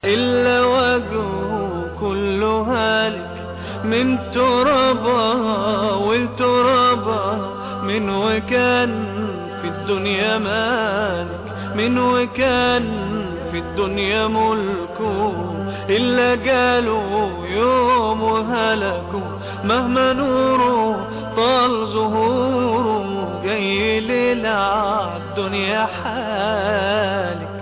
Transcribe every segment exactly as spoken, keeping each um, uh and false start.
إلا وجهه كل هالك من ترابها والترابها من وكان في الدنيا مالك من وكان في الدنيا ملكه إلا قالوا يوم هلكوا مهما نوره طال ظهوره جاي ليلة عالدنيا حالك.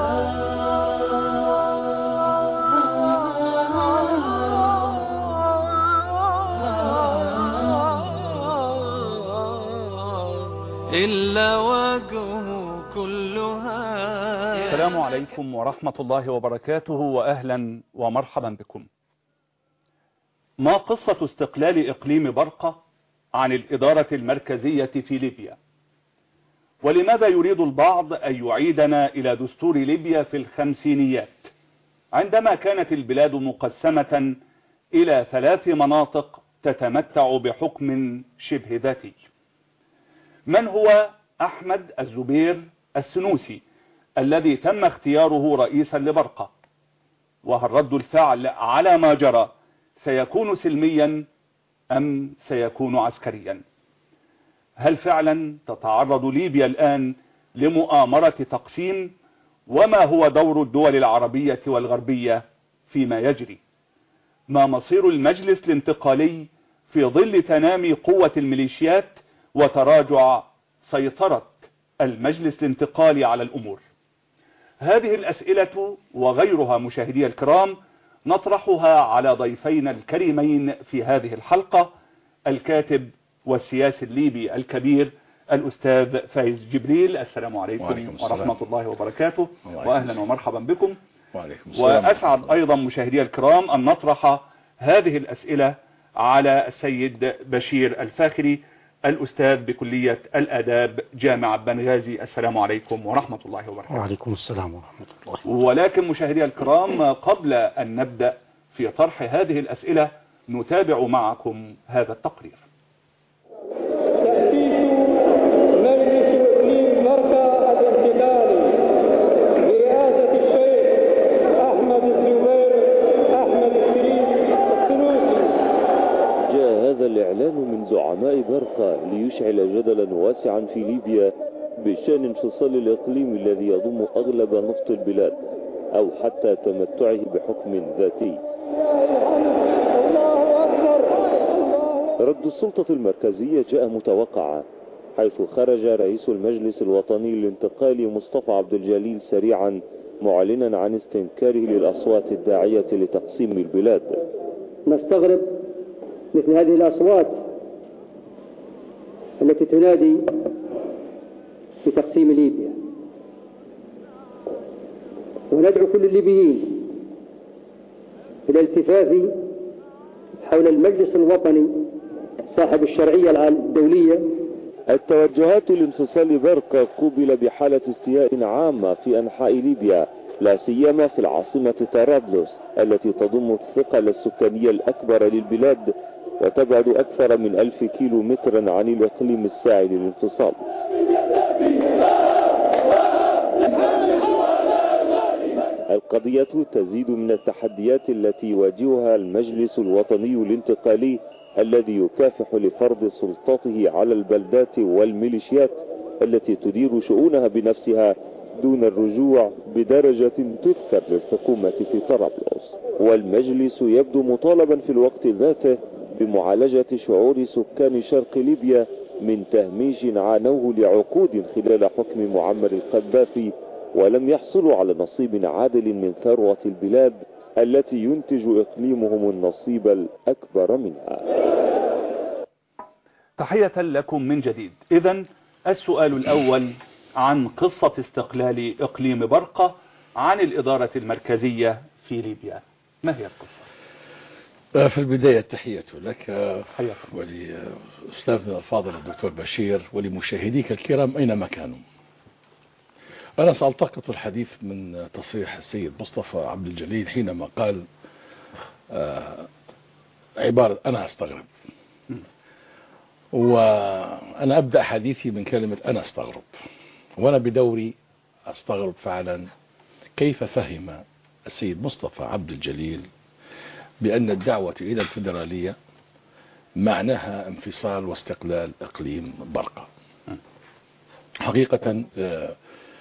إلا وجهه كلها. السلام عليكم ورحمة الله وبركاته، وأهلا ومرحبا بكم. ما قصة استقلال إقليم برقة عن الإدارة المركزية في ليبيا؟ ولماذا يريد البعض أن يعيدنا إلى دستور ليبيا في الخمسينيات عندما كانت البلاد مقسمة إلى ثلاث مناطق تتمتع بحكم شبه ذاتي؟ من هو أحمد الزبير السنوسي الذي تم اختياره رئيسا لبرقة؟ وهل رد الفعل على ما جرى سيكون سلميا أم سيكون عسكريا؟ هل فعلا تتعرض ليبيا الآن لمؤامرة تقسيم؟ وما هو دور الدول العربية والغربية فيما يجري؟ ما مصير المجلس الانتقالي في ظل تنامي قوة الميليشيات وتراجع سيطرة المجلس الانتقالي على الأمور؟ هذه الأسئلة وغيرها مشاهدي الكرام نطرحها على ضيفينا الكريمين في هذه الحلقة، الكاتب والسياسي الليبي الكبير الأستاذ فايز جبريل. السلام عليكم وعليكم ورحمة الله وبركاته، وأهلا ومرحبا بكم. وعليكم السلام. وأسعد أيضا مشاهدي الكرام أن نطرح هذه الأسئلة على السيد بشير الفاخري، الأستاذ بكلية الآداب جامعة بنغازي. السلام عليكم ورحمة الله وبركاته. وعليكم السلام ورحمة الله. ولكن مشاهدي الكرام، قبل أن نبدأ في طرح هذه الأسئلة نتابع معكم هذا التقرير. تأسيس مجلس إقليم برقة الانتقالي برئاسة الشيخ أحمد الزبير أحمد الشريف السنوسي. جاء هذا الإعلان من زعماء برقة ليشعل جدلا واسعا في ليبيا بشأن انفصال الإقليم الذي يضم أغلب نفط البلاد أو حتى تمتعه بحكم ذاتي. رد السلطة المركزية جاء متوقعا، حيث خرج رئيس المجلس الوطني للانتقالي مصطفى عبد الجليل سريعا معلنا عن استنكاره للأصوات الداعية لتقسيم البلاد. نستغرب مثل هذه الأصوات التي تنادي بتقسيم ليبيا، وندعو كل الليبيين إلى الالتفاف حول المجلس الوطني صاحب الشرعية الدولية. التوجهات لانفصال برقة قوبل بحالة استياء عامة في أنحاء ليبيا، لا سيما في العاصمة طرابلس التي تضم الثقل السكاني الأكبر للبلاد وتبعد أكثر من ألف كيلو مترا عن الإقليم الساعي للانفصال. القضية تزيد من التحديات التي يواجهها المجلس الوطني الانتقالي الذي يكافح لفرض سلطته على البلدات والميليشيات التي تدير شؤونها بنفسها دون الرجوع بدرجة تذكر للحكومة في طرابلس. والمجلس يبدو مطالبا في الوقت ذاته بمعالجة شعور سكان شرق ليبيا من تهميش عانوه لعقود خلال حكم معمر القذافي ولم يحصلوا على نصيب عادل من ثروة البلاد التي ينتج إقليمهم النصيب الأكبر منها. تحية لكم من جديد. إذن السؤال الأول عن قصة استقلال إقليم برقة عن الإدارة المركزية في ليبيا، ما هي القصة؟ في البداية تحية لك ولأستاذنا الفاضل الدكتور بشير ولمشاهديك الكرام أينما كانوا. أنا سألتقط الحديث من تصريح السيد مصطفى عبد الجليل حينما قال آه عبارة أنا أستغرب، وأنا أبدأ حديثي من كلمة أنا أستغرب، وأنا بدوري أستغرب فعلا كيف فهم السيد مصطفى عبد الجليل بأن الدعوة إلى الفيدرالية معناها انفصال واستقلال إقليم برقة. حقيقة آآ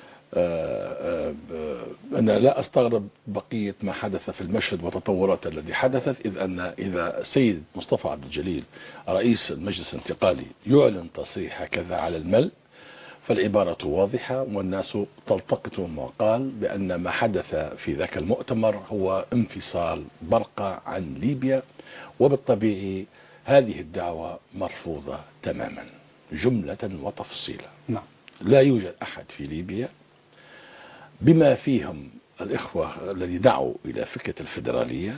آآ أنا لا أستغرب بقية ما حدث في المشهد وتطورات التي حدثت، إذ أن إذا السيد مصطفى عبد الجليل رئيس المجلس الانتقالي يعلن تصريح هكذا على الملء فالعبارة واضحة والناس تلتقط وقال بأن ما حدث في ذاك المؤتمر هو انفصال برقة عن ليبيا، وبالطبيعي هذه الدعوة مرفوضة تماما جملة وتفصيلا. نعم. لا يوجد أحد في ليبيا بما فيهم الإخوة الذي دعوا إلى فكرة الفيدرالية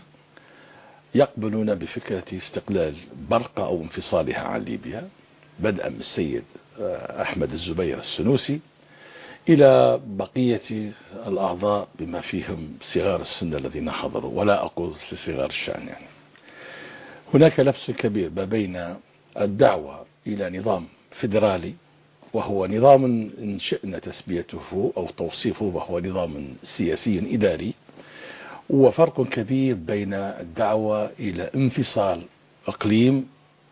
يقبلون بفكرة استقلال برقة أو انفصالها عن ليبيا، بدءا من السيد أحمد الزبير السنوسي إلى بقية الأعضاء بما فيهم صغار السن الذين حضروا، ولا أقول صغار الشأن. يعني هناك لبس كبير ما بين الدعوة إلى نظام فيدرالي وهو نظام إن شئنا تسميته أو توصيفه وهو نظام سياسي إداري، وفرق كبير بين الدعوة إلى انفصال إقليم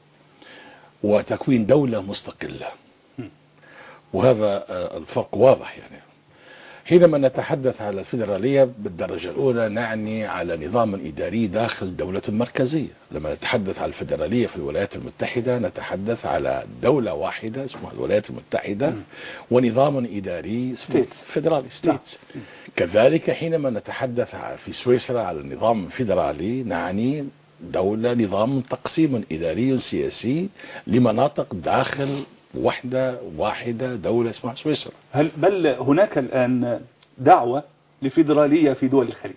وتكوين دولة مستقلة، وهذا الفرق واضح. يعني حينما نتحدث على الفيدرالية بالدرجة الأولى نعني على نظام إداري داخل دولة مركزية. لما نتحدث على الفيدرالية في الولايات المتحدة نتحدث على دولة واحدة اسمها الولايات المتحدة ونظام إداري اسمه فيدرالي ستيتس. كذلك حينما نتحدث في سويسرا على النظام الفيدرالي نعني دولة نظام تقسيم إداري سياسي لمناطق داخل وحدة واحدة دولة اسمها سويسرا. هل بل هناك الآن دعوة لفيدرالية في دول الخليج؟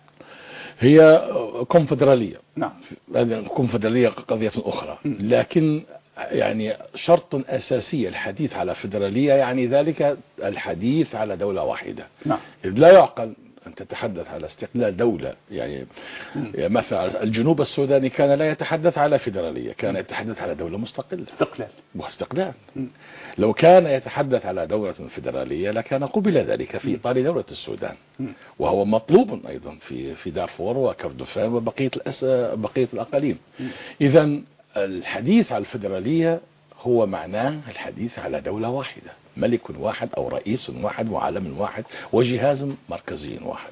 هي كونفدرالية. نعم. هذه الكونفدرالية قضية أخرى، لكن يعني شرط أساسي الحديث على فيدرالية يعني ذلك الحديث على دولة واحدة. نعم. إذ لا يعقل أن تتحدث على استقلال دولة. يعني مثلا الجنوب السوداني كان لا يتحدث على فيدرالية، كان يتحدث على دولة مستقلة. استقلال. واستقلال. لو كان يتحدث على دولة فيدرالية لكان قبل ذلك في إطار دولة السودان، وهو مطلوب أيضا في في دارفور وكردفان وبقية الأس... بقية الأقاليم. إذا الحديث على الفيدرالية هو معناه الحديث على دولة واحدة، ملك واحد أو رئيس واحد وعالم واحد وجهاز مركزي واحد.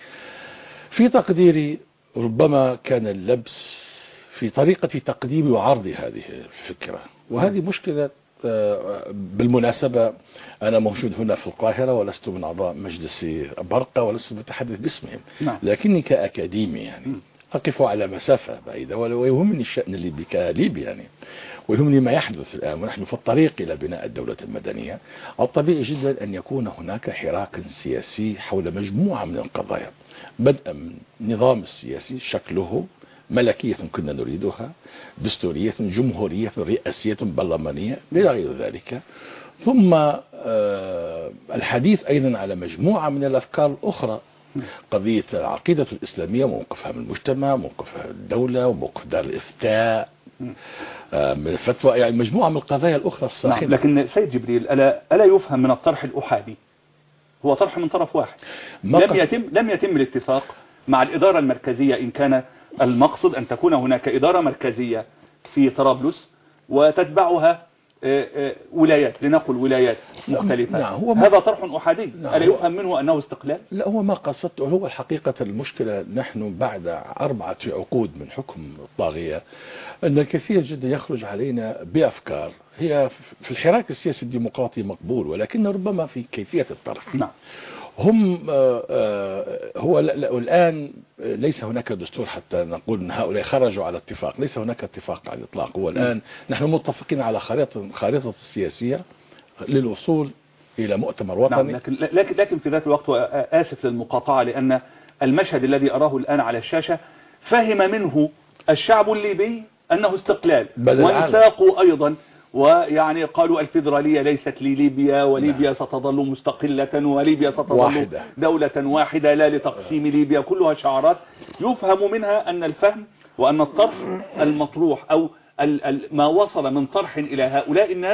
في تقديري ربما كان اللبس في طريقة تقديم وعرض هذه الفكرة، وهذه مشكلة. بالمناسبة أنا موجود هنا في القاهرة ولست من أعضاء مجلس برقة ولست متحدث باسمهم، لكني كأكاديمي يعني أقف على مسافة بعيدة ويهمني الشأن الليبي كليبي يعني، ويهمني ما يحدث الآن ونحن في الطريق إلى بناء الدولة المدنية. الطبيعي جدا أن يكون هناك حراك سياسي حول مجموعة من القضايا، بدءا من النظام السياسي شكله ملكية كنا نريدها، دستورية، جمهورية، رئاسية، برلمانية إلى غير ذلك، ثم الحديث أيضا على مجموعة من الأفكار الأخرى، قضية العقيدة الإسلامية، موقفها من المجتمع، موقفها الدولة، وموقف دار الإفتاء من الفتوى، يعني مجموعة من القضايا الأخرى الصحيحة. نعم. لكن سيد جبريل ألا, ألا يفهم من الطرح الأحادي هو طرح من طرف واحد، لم يتم لم يتم الاتفاق مع الإدارة المركزية. إن كان المقصد أن تكون هناك إدارة مركزية في طرابلس وتتبعها ولايات، لنقل ولايات مختلفة. نعم. هذا طرح أحادي. نعم. ألا يفهم منه أنه استقلال؟ لا، هو ما قصدته. هو الحقيقة المشكلة نحن بعد أربعة عقود من حكم الطاغية أن الكثير جدا يخرج علينا بأفكار هي في الحراك السياسي الديمقراطي مقبول، ولكن ربما في كيفية الطرح. نعم. هم هو الآن ليس هناك دستور حتى نقول أن هؤلاء خرجوا على اتفاق، ليس هناك اتفاق على الإطلاق. هو الآن نحن متفقين على خريطة خريطة السياسية للوصول إلى مؤتمر وطني. نعم. لكن لكن لكن في ذات الوقت آسف للمقاطعة، لأن المشهد الذي أراه الآن على الشاشة فهم منه الشعب الليبي أنه استقلال، وانساقوا أيضا، ويعني قالوا الفيدرالية ليست لليبيا، وليبيا نعم. ستظل مستقلة، وليبيا ستظل واحدة. دولة واحدة لا لتقسيم ليبيا. كلها شعارات يفهم منها أن الفهم وأن الطرح المطروح أو ما وصل من طرح إلى هؤلاء الناس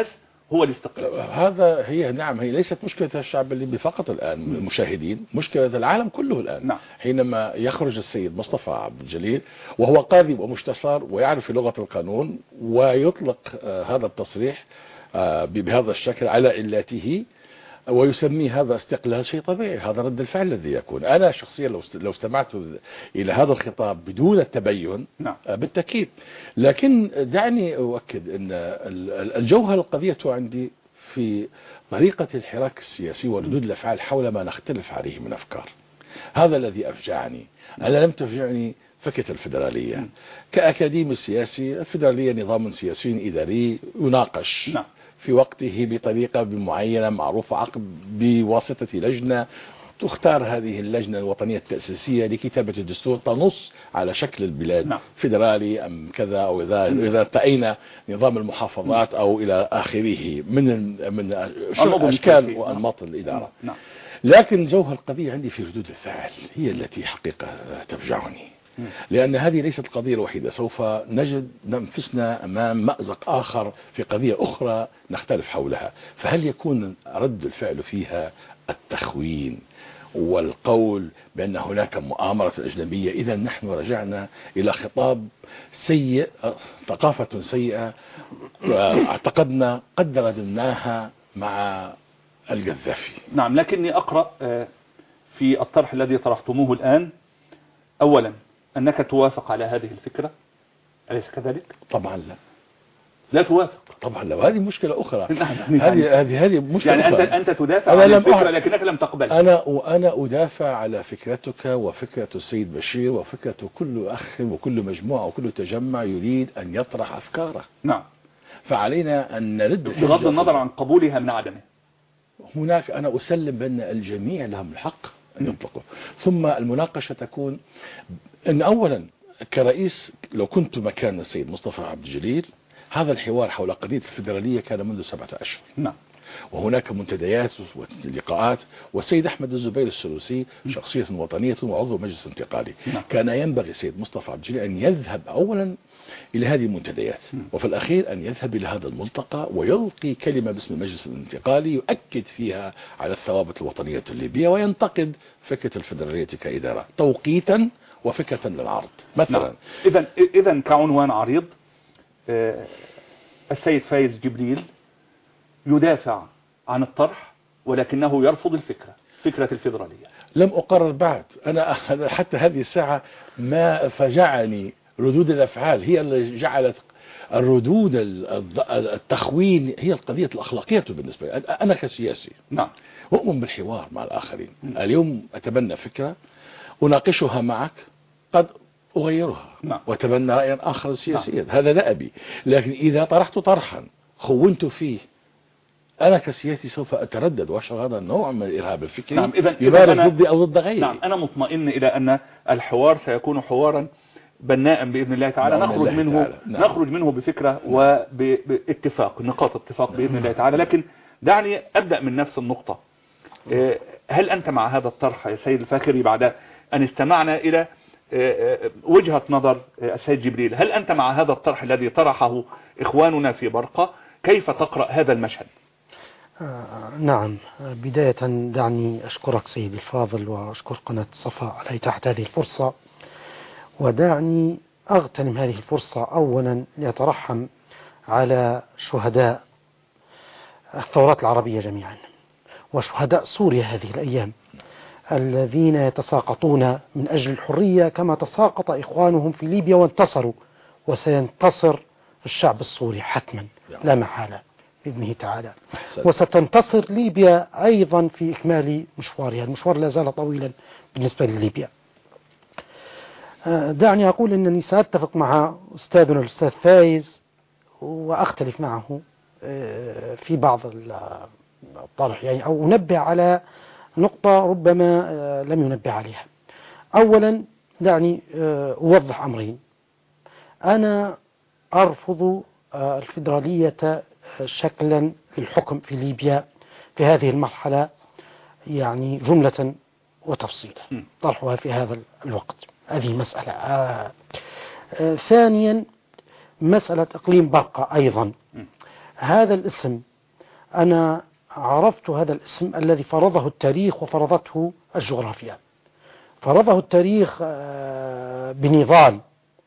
هو الاستقلال. هذا هي نعم هي ليست مشكلة الشعب الليبي فقط الآن المشاهدين، مشكلة العالم كله الآن. نعم. حينما يخرج السيد مصطفى عبد الجليل وهو قاضي ومستشار ويعرف لغة القانون ويطلق آه هذا التصريح آه بهذا الشكل على علته ويسمي هذا استقلال، شيء طبيعي، هذا رد الفعل الذي يكون. أنا شخصيا لو لو استمعت إلى هذا الخطاب بدون التبين نعم. بالتأكيد. لكن دعني أؤكد أن الجوهر القضية عندي في طريقة الحراك السياسي وردود الأفعال حول ما نختلف عليه من أفكار. هذا الذي أفجعني. أنا لم تفجعني فكرة الفدرالية. كأكاديمي سياسي، الفدرالية نظام سياسي إداري يناقش نعم. في وقته بطريقة معينة معروفة عقب بواسطة لجنة تختار هذه اللجنة الوطنية التأسيسية لكتابة الدستور تنص على شكل البلاد. نعم. فيدرالي أم كذا أو إذا إذا ارتأينا نظام المحافظات أو إلى آخره من من أشكال وأنماط الإدارة. نعم. لكن جوهر القضية عندي في ردود الفعل هي التي حقيقة تفجعني، لأن هذه ليست القضية الوحيدة. سوف نجد أنفسنا أمام مأزق آخر في قضية أخرى نختلف حولها. فهل يكون رد الفعل فيها التخوين والقول بأن هناك مؤامرة أجنبية؟ إذا نحن رجعنا إلى خطاب سيء، ثقافة سيئة اعتقدنا قد رددناها مع القذافي. نعم. لكني أقرأ في الطرح الذي طرحتموه الآن أولا أنك توافق على هذه الفكرة، أليس كذلك؟ طبعا لا. لا توافق؟ طبعا لا، وهذه مشكلة أخرى. نعم. هذه هذه هذه مشكلة يعني أخرى. أنت أنت تدافع عن الفكرة لكنك لم تقبل. أنا وأنا أدافع على فكرتك وفكرة السيد بشير وفكرة كل أخ وكل مجموعة وكل تجمع يريد أن يطرح أفكاره. نعم. فعلينا أن نرد بغض النظر عن قبولها من عدمه. هناك أنا أسلم بأن الجميع لهم الحق أن يطلقوا. ثم المناقشة تكون أن أولا كرئيس لو كنت مكان السيد مصطفى عبد الجليل هذا الحوار حول قضية الفيدرالية كان منذ سبعة أشهر. نعم. وهناك منتديات ولقاءات، والسيد أحمد الزبير السلوسي شخصية وطنية وعضو مجلس انتقالي. نعم. كان ينبغي السيد مصطفى عبد الجليل أن يذهب أولا إلى هذه المنتديات وفي الأخير أن يذهب إلى هذا الملتقى ويلقي كلمة باسم المجلس الانتقالي يؤكد فيها على الثوابت الوطنية الليبية وينتقد فكرة الفيدرالية كإدارة توقيتا وفكرة للعرض مثلا. نعم. إذا إذا كعنوان عريض آه السيد فايز جبريل يدافع عن الطرح ولكنه يرفض الفكرة، فكرة الفيدرالية. لم أقرر بعد. أنا حتى هذه الساعة ما فجعني ردود الأفعال هي اللي جعلت الردود التخوين هي القضية الأخلاقية بالنسبة لي. أنا كسياسي نعم أؤمن بالحوار مع الآخرين. اليوم أتبنى فكرة أناقشها معك قد أغيرها. نعم. وأتبنى رأيا آخر سياسيا. نعم. هذا لا أبي. لكن إذا طرحت طرحا خونت فيه أنا كسياسي سوف أتردد وأشعر هذا النوع من الإرهاب الفكري. نعم. إذن يمارس ضدي أو ضد غيري. نعم. أنا مطمئن إلى أن الحوار سيكون حوارا بناء بإذن الله تعالى. نعم. نخرج منه تعالى. نعم. نخرج منه بفكرة وباتفاق نقاط اتفاق بإذن الله تعالى. لكن دعني أبدأ من نفس النقطة. هل أنت مع هذا الطرح يا سيد الفاخري بعد أن استمعنا إلى وجهة نظر السيد جبريل؟ هل أنت مع هذا الطرح الذي طرحه إخواننا في برقة؟ كيف تقرأ هذا المشهد؟ آه نعم. بداية دعني أشكرك سيد الفاضل وأشكر قناة صفا على إتاحة هذه الفرصة، ودعني أغتنم هذه الفرصة أولا لأترحم على شهداء الثورات العربية جميعا وشهداء سوريا هذه الأيام الذين يتساقطون من أجل الحرية كما تساقط إخوانهم في ليبيا وانتصروا، وسينتصر الشعب السوري حتما لا محالة بإذنه تعالى. وستنتصر ليبيا أيضا في إكمال مشوارها. المشوار لا زال طويلا بالنسبة لليبيا. دعني أقول أنني سأتفق مع أستاذنا الأستاذ فايز وأختلف معه في بعض الطرح، يعني أو أنبه على نقطة ربما لم ينبه عليها. أولا دعني أوضح أمرين. أنا أرفض الفيدرالية شكلا للحكم في ليبيا في هذه المرحلة، يعني جملة وتفصيلا طرحها في هذا الوقت. هذه مسألة. آه. آه. ثانيا مسألة إقليم برقة أيضا. هذا الاسم أنا عرفت هذا الاسم الذي فرضه التاريخ وفرضته الجغرافيا. فرضه التاريخ بنضال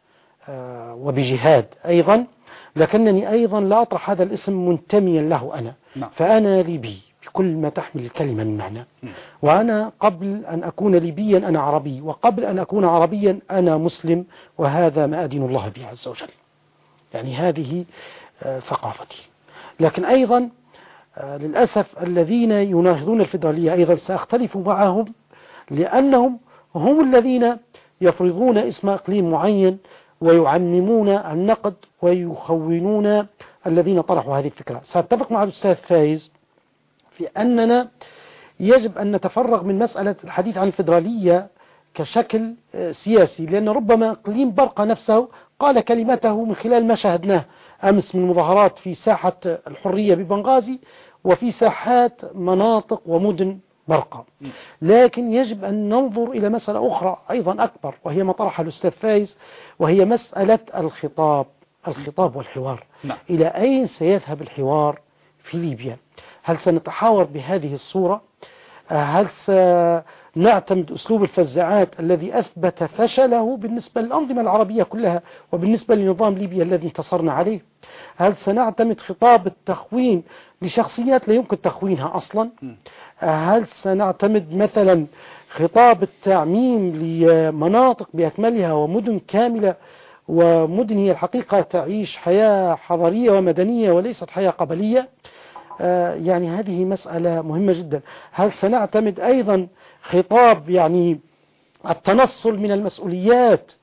وبجهاد أيضا، لكنني أيضا لا أطرح هذا الاسم منتميا له أنا. نعم. فأنا ليبي بكل ما تحمل الكلمة من معنى. وأنا قبل أن أكون ليبيا أنا عربي، وقبل أن أكون عربيا أنا مسلم، وهذا ما أدين الله به عز وجل. يعني هذه ثقافتي. لكن أيضا للأسف الذين يناهضون الفيدرالية أيضا سأختلف معهم، لأنهم هم الذين يفرضون اسم إقليم معين ويعممون النقد ويخونون الذين طرحوا هذه الفكرة. سأتفق مع الأستاذ فايز في أننا يجب أن نتفرغ من مسألة الحديث عن الفيدرالية كشكل سياسي، لأن ربما إقليم برقة نفسه قال كلمته من خلال ما شاهدناه أمس من مظاهرات في ساحة الحرية ببنغازي وفي ساحات مناطق ومدن برقة. لكن يجب أن ننظر إلى مسألة أخرى أيضا أكبر، وهي ما طرحها الأستاذ فايز، وهي مسألة الخطاب الخطاب والحوار. نعم. إلى أين سيذهب الحوار في ليبيا؟ هل سنتحاور بهذه الصورة؟ هل سنعتمد أسلوب الفزاعات الذي أثبت فشله بالنسبة للأنظمة العربية كلها وبالنسبة لنظام ليبيا الذي انتصرنا عليه؟ هل سنعتمد خطاب التخوين لشخصيات لا يمكن تخوينها أصلا؟ هل سنعتمد مثلا خطاب التعميم لمناطق بأكملها ومدن كاملة، ومدن هي الحقيقة تعيش حياة حضارية ومدنية وليست حياة قبلية؟ آه يعني هذه مسألة مهمة جدا. هل سنعتمد أيضا خطاب يعني التنصل من المسؤوليات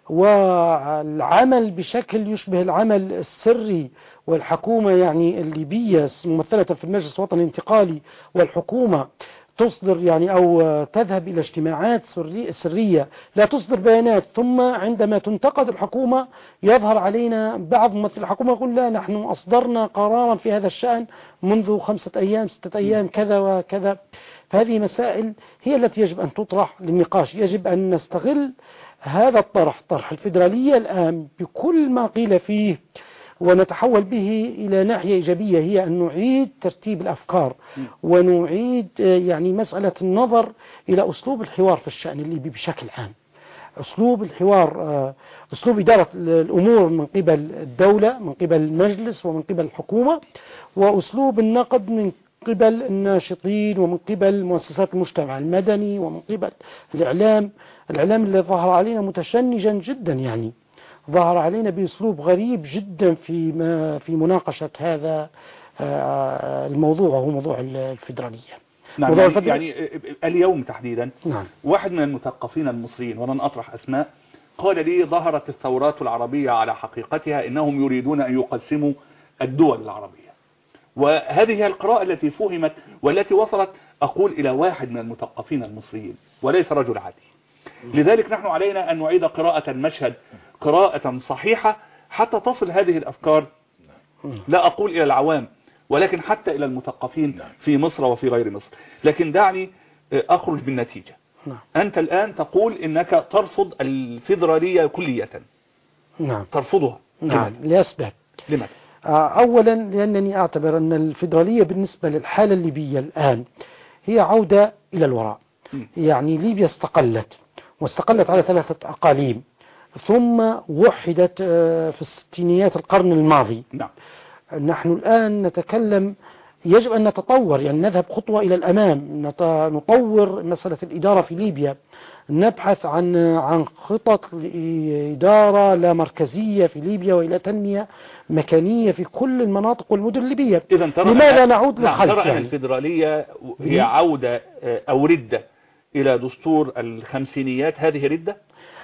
والعمل بشكل يشبه العمل السري، والحكومة يعني الليبية ممثلة في المجلس الوطني الانتقالي، والحكومة تصدر يعني أو تذهب إلى اجتماعات سرية لا تصدر بيانات، ثم عندما تنتقد الحكومة يظهر علينا بعض ممثل الحكومة يقول لا نحن أصدرنا قرارا في هذا الشأن منذ خمسة أيام ستة أيام كذا وكذا. فهذه مسائل هي التي يجب أن تطرح للنقاش. يجب أن نستغل هذا الطرح، طرح الفيدرالية الآن بكل ما قيل فيه، ونتحول به إلى ناحية إيجابية، هي أن نعيد ترتيب الأفكار ونعيد يعني مسألة النظر إلى أسلوب الحوار في الشأن الليبي بشكل عام. أسلوب الحوار، أسلوب إدارة الأمور من قبل الدولة، من قبل المجلس ومن قبل الحكومة، وأسلوب النقد من قبل الناشطين ومن قبل مؤسسات المجتمع المدني ومن قبل الإعلام. الإعلام اللي ظهر علينا متشنجا جدا، يعني ظهر علينا بأسلوب غريب جدا في ما في مناقشة هذا الموضوع، وهو موضوع الفيدرالية. نعم. موضوع يعني, يعني اليوم تحديدا نعم. واحد من المثقفين المصريين ولن أطرح أسماء قال لي ظهرت الثورات العربية على حقيقتها، إنهم يريدون أن يقسموا الدول العربية. وهذه هي القراءة التي فهمت والتي وصلت أقول إلى واحد من المثقفين المصريين وليس رجل عادي. لذلك نحن علينا أن نعيد قراءة المشهد قراءة صحيحة حتى تصل هذه الأفكار لا أقول إلى العوام ولكن حتى إلى المثقفين في مصر وفي غير مصر. لكن دعني أخرج بالنتيجة. أنت الآن تقول إنك ترفض الفيدرالية كلية. نعم. ترفضها. نعم. لأسباب. لماذا؟ أولا لأنني أعتبر أن الفيدرالية بالنسبة للحالة الليبية الآن هي عودة إلى الوراء. م. يعني ليبيا استقلت واستقلت على ثلاثة أقاليم، ثم وحدت في الستينيات القرن الماضي. نعم. نحن الآن نتكلم يجب أن نتطور، يعني نذهب خطوة إلى الأمام، نطور مسألة الإدارة في ليبيا، نبحث عن عن خطط لإدارة لا مركزية في ليبيا وإلى تنمية مكانية في كل المناطق والمدن الليبية. إذن ترى لماذا نعود للخلف؟ ترى يعني. أن الفيدرالية هي عودة أو ردة إلى دستور الخمسينيات، هذه ردة؟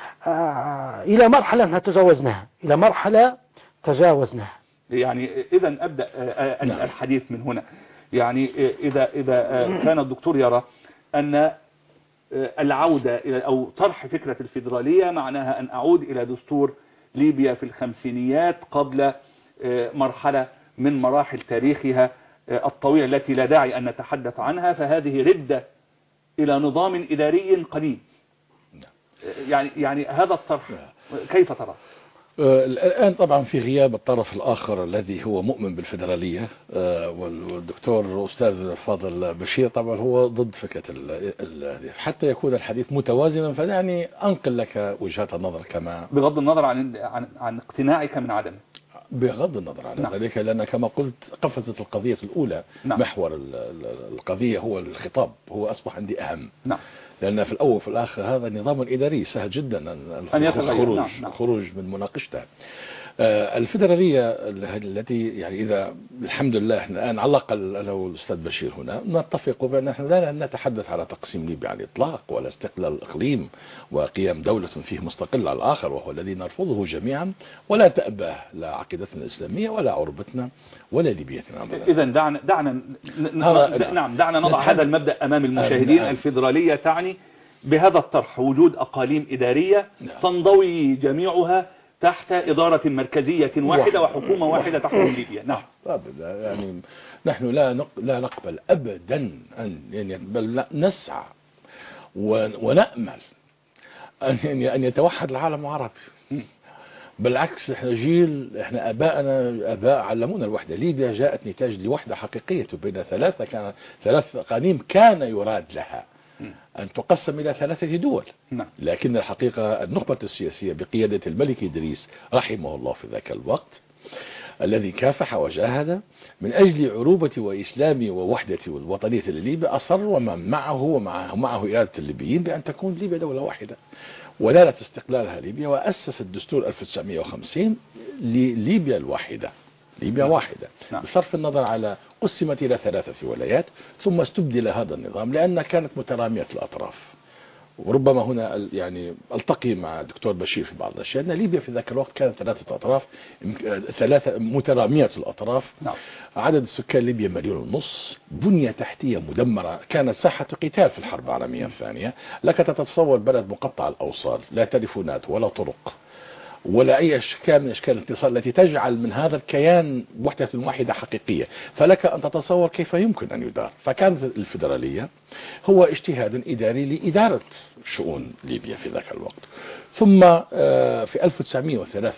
آه إلى مرحلة نتجاوزناها، إلى مرحلة تجاوزناها. يعني إذا أبدأ الحديث من هنا. يعني إذا إذا كان الدكتور يرى أن العودة إلى أو طرح فكرة الفيدرالية معناها أن أعود إلى دستور ليبيا في الخمسينيات قبل مرحلة من مراحل تاريخها الطويلة التي لا داعي أن نتحدث عنها، فهذه ردة إلى نظام إداري قديم. يعني يعني هذا الطرح كيف ترى؟ الآن طبعا في غياب الطرف الآخر الذي هو مؤمن بالفيدرالية، والدكتور أستاذ فاضل بشير طبعا هو ضد فكرة حتى يكون الحديث متوازنا. فيعني أنقل لك وجهات النظر كما بغض النظر عن عن, عن اقتناعك من عدمه. بغض النظر عن نعم. ذلك، لأن كما قلت قفزت القضية الأولى. نعم. محور القضية هو الخطاب، هو أصبح عندي أهم. نعم. لأن في الأول وفي الآخر هذا النظام الإداري سهل جدا أن الخروج, نعم. نعم. الخروج من مناقشته. الفيدرالية التي يعني إذا الحمد لله احنا الآن علق له الأستاذ بشير هنا نتفق بأن نحن لا نتحدث على تقسيم ليبيا على الإطلاق ولا استقلال الإقليم وقيام دولة فيه مستقلة على الآخر، وهو الذي نرفضه جميعا ولا تأبه لا عقيدتنا الإسلامية ولا عربتنا ولا ليبيتنا. إذا دعنا دعنا نعم دعنا نضع هذا المبدأ أمام المشاهدين. الفيدرالية تعني بهذا الطرح وجود أقاليم إدارية تنضوي جميعها تحت إدارة مركزية واحدة وحكومة واحدة تحكم ليبيا. نعم. يعني نحن لا لا نقبل أبدا أن يعني بل نسعى ونأمل أن أن يتوحد العالم العربي. بالعكس احنا جيل احنا ابائنا اباء علمونا الوحده. ليبيا جاءت نتاج لوحده حقيقيه بين ثلاثه كان ثلاث اقاليم كان يراد لها أن تقسم إلى ثلاثة دول. نعم. لكن الحقيقة النخبة السياسية بقيادة الملك إدريس رحمه الله في ذاك الوقت الذي كافح وجاهد من أجل عروبة وإسلام ووحدة والوطنية لليبيا، أصر ومن معه ومعه معه إرادة الليبيين بأن تكون ليبيا دولة واحدة ونالت استقلالها ليبيا، وأسس الدستور ألف وتسعمئة وخمسين لليبيا الواحدة، ليبيا نعم. واحدة. نعم. بصرف النظر على قسمت إلى ثلاثة ولايات ثم استبدل هذا النظام لأن كانت مترامية الأطراف. وربما هنا يعني التقي مع الدكتور بشير في بعض الاشياء ان ليبيا في ذاك الوقت كانت ثلاثه اطراف ثلاثه متراميه الاطراف. نعم. عدد سكان ليبيا مليون ونص، بنيه تحتيه مدمره، كانت ساحه قتال في الحرب العالميه الثانيه. لك تتصور بلد مقطع الاوصال، لا تليفونات ولا طرق ولا أي أشكال من أشكال الاتصال التي تجعل من هذا الكيان وحدة واحدة حقيقية. فلك أن تتصور كيف يمكن أن يدار. فكانت الفيدرالية هو اجتهاد إداري لإدارة شؤون ليبيا في ذاك الوقت. ثم في ألف وتسعمئة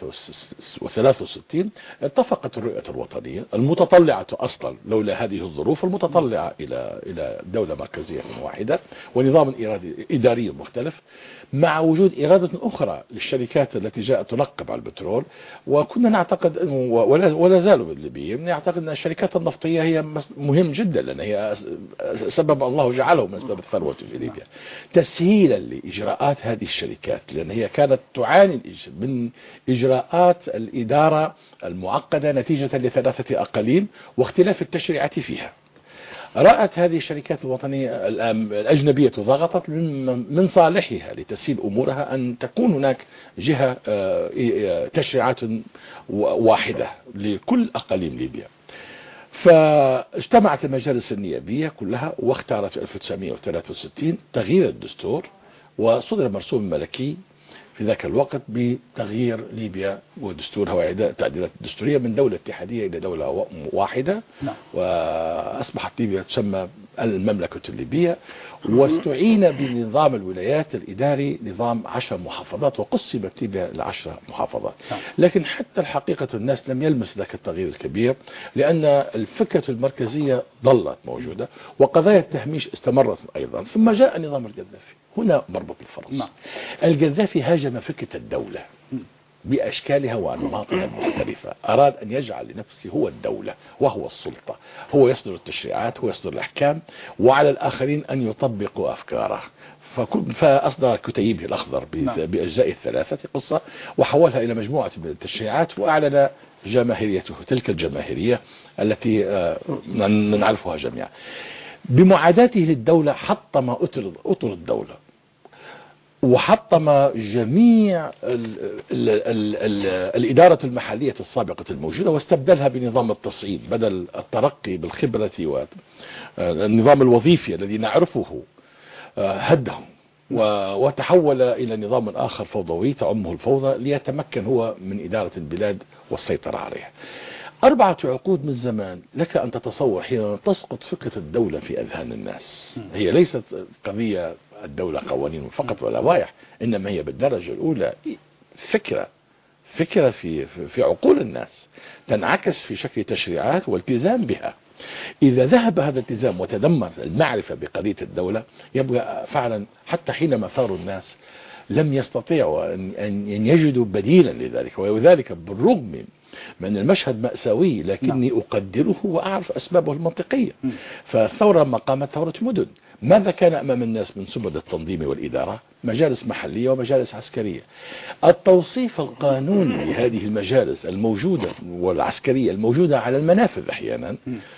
وثلاثة وستين اتفقت الرؤية الوطنية المتطلعة أصلا لولا هذه الظروف المتطلعة إلى إلى دولة مركزية واحدة ونظام إداري مختلف مع وجود إرادة أخرى للشركات التي جاءت تنقب على البترول. وكنا نعتقد ولا, ولا زالوا بالليبيين نعتقد أن الشركات النفطية هي مهم جدا لأن هي سبب الله جعله من أسباب الثروة في ليبيا. تسهيلا لإجراءات هذه الشركات لأن هي كانت تعاني من إجراءات الإدارة المعقدة نتيجة لثلاثة أقاليم واختلاف التشريعات فيها. رأت هذه الشركات الوطنية الأجنبية ضغطت من صالحها لتسهيل أمورها أن تكون هناك جهة تشريعات واحدة لكل أقاليم ليبيا. فاجتمعت المجالس النيابية كلها واختارت في ألف وتسعمئة وثلاثة وستين تغيير الدستور وصدر مرسوم ملكي في ذاك الوقت بتغيير ليبيا ودستورها وتعديلات الدستورية من دولة اتحادية إلى دولة واحدة. نعم. وأصبحت ليبيا تسمى المملكة الليبية واستعين بنظام الولايات الإداري نظام عشر محافظات وقسمت ليبيا لعشر محافظات. نعم. لكن حتى الحقيقة الناس لم يلمس ذاك التغيير الكبير لأن الفكرة المركزية ظلت موجودة وقضايا التهميش استمرت أيضا. ثم جاء نظام القذافي، هنا مربط الفرس. نعم. القذافي هاجم فكرة الدولة بأشكالها وأنماطها المختلفة، أراد أن يجعل لنفسه هو الدولة وهو السلطة، هو يصدر التشريعات، هو يصدر الأحكام، وعلى الآخرين أن يطبقوا أفكاره. فأصدر كتيبه الأخضر بأجزاء الثلاثة قصة وحولها إلى مجموعة من التشريعات وأعلن جماهيريته تلك الجماهيرية التي نعرفها جميعا. بمعاداته للدولة حطم أطر الدولة وحطم جميع ال ال ال ال الإدارة المحلية السابقة الموجودة واستبدلها بنظام التصعيد بدل الترقي بالخبرة والنظام الوظيفي الذي نعرفه. هده وتحول إلى نظام آخر فوضوي تعمه الفوضى ليتمكن هو من إدارة البلاد والسيطرة عليها. أربعة عقود من زمان لك أن تتصور حين تسقط فكرة الدولة في أذهان الناس. هي ليست قضية الدولة قوانين فقط ولا لوائح، إنما هي بالدرجة الأولى فكرة فكرة في في عقول الناس تنعكس في شكل تشريعات والتزام بها. إذا ذهب هذا الالتزام وتدمر المعرفة بقضية الدولة، يبقى فعلا حتى حينما ثاروا الناس لم يستطيعوا أن يجدوا بديلا لذلك. وذلك بالرغم من من المشهد مأساوي، لكني نعم. أقدره وأعرف أسبابه المنطقية. م. فالثورة ما قامت ثورة مدن، ماذا كان أمام الناس من سبل التنظيم والإدارة؟ مجالس محلية ومجالس عسكرية. التوصيف القانوني لهذه المجالس الموجودة والعسكرية الموجودة على المنافذ أحيانا،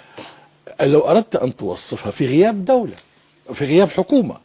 لو أردت أن توصفها في غياب دولة في غياب حكومة،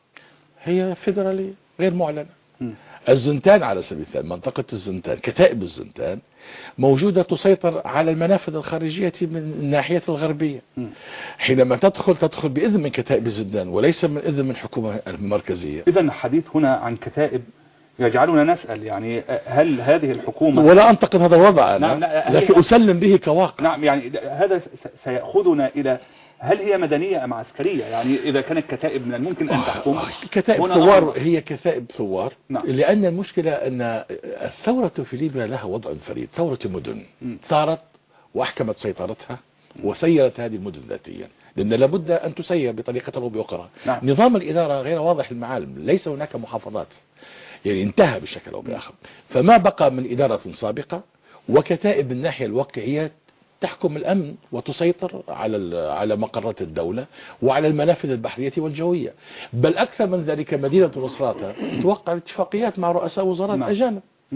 هي فيدرالية غير معلنة. الزنتان على سبيل المثال، منطقة الزنتان، كتائب الزنتان موجودة تسيطر على المنافذ الخارجية من الناحية الغربية. حينما تدخل تدخل بإذن من كتائب الزنتان وليس من إذن من الحكومة المركزية. إذن الحديث هنا عن كتائب يجعلنا نسأل، يعني هل هذه الحكومة، ولا أنتقد هذا الوضع أنا، نعم، لكن أسلم به كواقع. نعم، يعني هذا سيأخذنا إلى هل هي مدنية أم عسكرية؟ يعني إذا كانت كتائب من الممكن أن تحكم. كتائب ثوار، هي كتائب ثوار. نعم. لأن المشكلة أن الثورة في ليبيا لها وضع فريد. ثورة مدن ثارت وأحكمت سيطرتها وسيرت هذه المدن ذاتيا، لأن لابد أن تسير بطريقة أو بأخرى. نعم. نظام الإدارة غير واضح المعالم، ليس هناك محافظات، يعني انتهى بشكل أو بآخر. فما بقى من إدارة سابقة وكتائب الناحية الواقعية تحكم الأمن وتسيطر على على مقرات الدولة وعلى المنافذ البحرية والجوية. بل أكثر من ذلك، مدينة مصراتة توقع اتفاقيات مع رؤساء وزراء نعم. أجانب.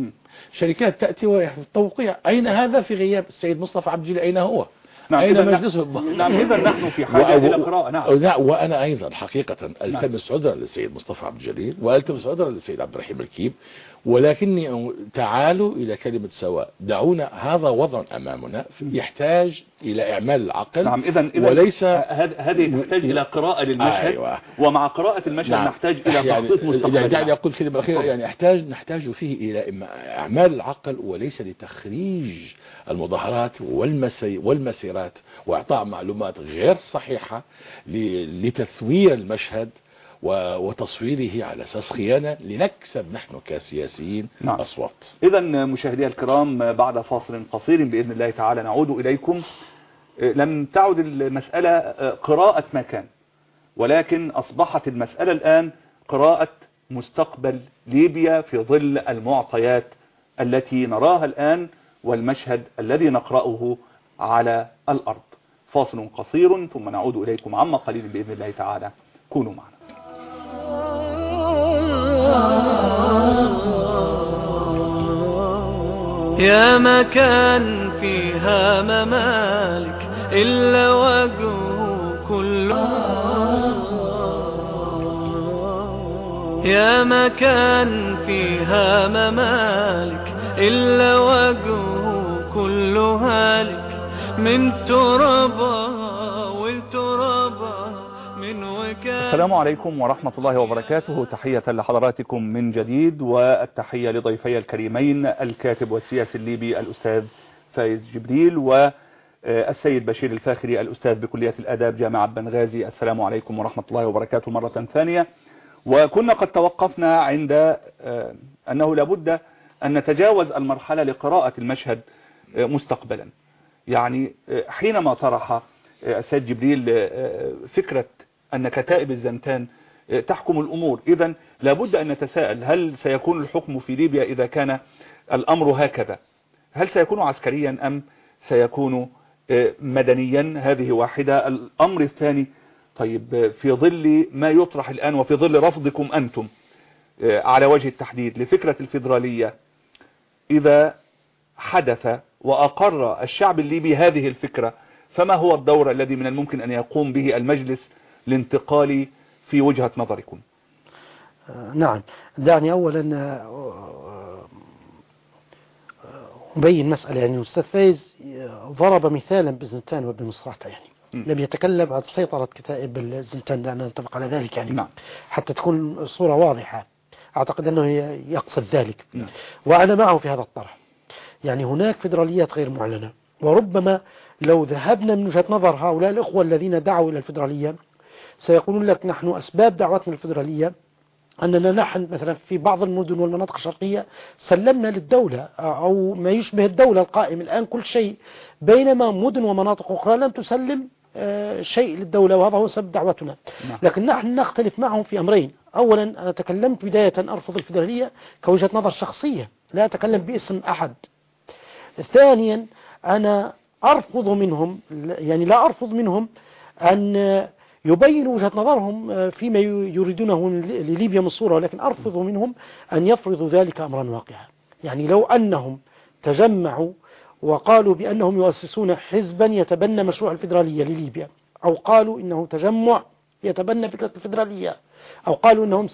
شركات تأتي وتوقيع. أين هذا في غياب السيد مصطفى عبد الجليل؟ أين هو؟ نعم. أين مجلسه؟ نعم. إذا نحن في حاجة إلى قراءة. نعم. لا، وأنا أيضا حقيقة ألتمس عذرا للسيد مصطفى عبد الجليل وألتمس عذرا للسيد عبد الرحيم الكيب، ولكني تعالوا إلى كلمة سواء. دعونا، هذا وضع أمامنا يحتاج إلى إعمال العقل. نعم. إذن وليس هذه تحتاج إلى قراءة للمشهد. أيوة. ومع قراءة المشهد نعم. نحتاج إلى تخطيط مستقبلي. يعني أقول كلمة أخيرة، يعني نحتاج نحتاج فيه إلى إعمال العقل وليس لتخريج المظاهرات والمسي والمسيرات وإعطاء معلومات غير صحيحة لتثوير المشهد وتصويره على أساس خيانة لنكسب نحن كسياسيين نعم. أصوات. إذا مشاهدي الكرام، بعد فاصل قصير بإذن الله تعالى نعود إليكم. لم تعد المسألة قراءة مكان، ولكن أصبحت المسألة الآن قراءة مستقبل ليبيا في ظل المعطيات التي نراها الآن والمشهد الذي نقرأه على الأرض. فاصل قصير ثم نعود إليكم عما قليل بإذن الله تعالى. كونوا معنا. يا مكان فيها ممالك إلا وجهه كله، يا مكان فيها ممالك إلا وجهه كل هالك، من ترابها والترابها من وكان. السلام عليكم ورحمة الله وبركاته. تحية لحضراتكم من جديد، والتحية لضيفي الكريمين الكاتب والسياسي الليبي الأستاذ فايز جبريل والسيد بشير الفاخري الأستاذ بكلية الآداب جامعة بنغازي. السلام عليكم ورحمة الله وبركاته مرة ثانية. وكنا قد توقفنا عند أنه لابد أن نتجاوز المرحلة لقراءة المشهد مستقبلا. يعني حينما طرح السيد جبريل فكرة أن كتائب الزنتان تحكم الأمور، إذن لابد أن نتساءل، هل سيكون الحكم في ليبيا إذا كان الأمر هكذا؟ هل سيكون عسكريا أم سيكون مدنيا؟ هذه واحدة. الأمر الثاني، طيب في ظل ما يطرح الآن وفي ظل رفضكم أنتم على وجه التحديد لفكرة الفيدرالية، إذا حدث وأقر الشعب الليبي هذه الفكرة، فما هو الدور الذي من الممكن أن يقوم به المجلس الانتقالي في وجهة نظركم؟ نعم، دعني أولا أبين مسألة. يعني الأستاذ فايز ضرب مثالا بالزنتان وبمصراتة، يعني م. لم يتكلم عن سيطرة كتائب الزنتان، دعنا نتفق على ذلك يعني نعم. حتى تكون الصورة واضحة. أعتقد أنه يقصد ذلك نعم. وأنا معه في هذا الطرح. يعني هناك فيدراليات غير معلنة، وربما لو ذهبنا من وجهة نظر هؤلاء الإخوة الذين دعوا إلى الفيدرالية سيقولون لك نحن أسباب دعوتنا الفيدرالية أننا نحن مثلا في بعض المدن والمناطق الشرقية سلمنا للدولة أو ما يشبه الدولة القائم الآن كل شيء، بينما مدن ومناطق أخرى لم تسلم شيء للدولة، وهذا هو سبب دعوتنا. لكن نحن نختلف معهم في أمرين. أولا أنا تكلمت بداية أرفض الفيدرالية كوجهة نظر شخصية، لا أتكلم باسم أحد. ثانيا أنا أرفض منهم، يعني لا أرفض منهم أن يبينوا وجهة نظرهم فيما يريدونه لليبيا من صورة، ولكن أرفض منهم أن يفرضوا ذلك أمرا واقعا. يعني لو أنهم تجمعوا وقالوا بأنهم يؤسسون حزبا يتبنى مشروع الفيدرالية لليبيا، أو قالوا إنه تجمع يتبنى فكرة الفيدرالية، أو قالوا إنهم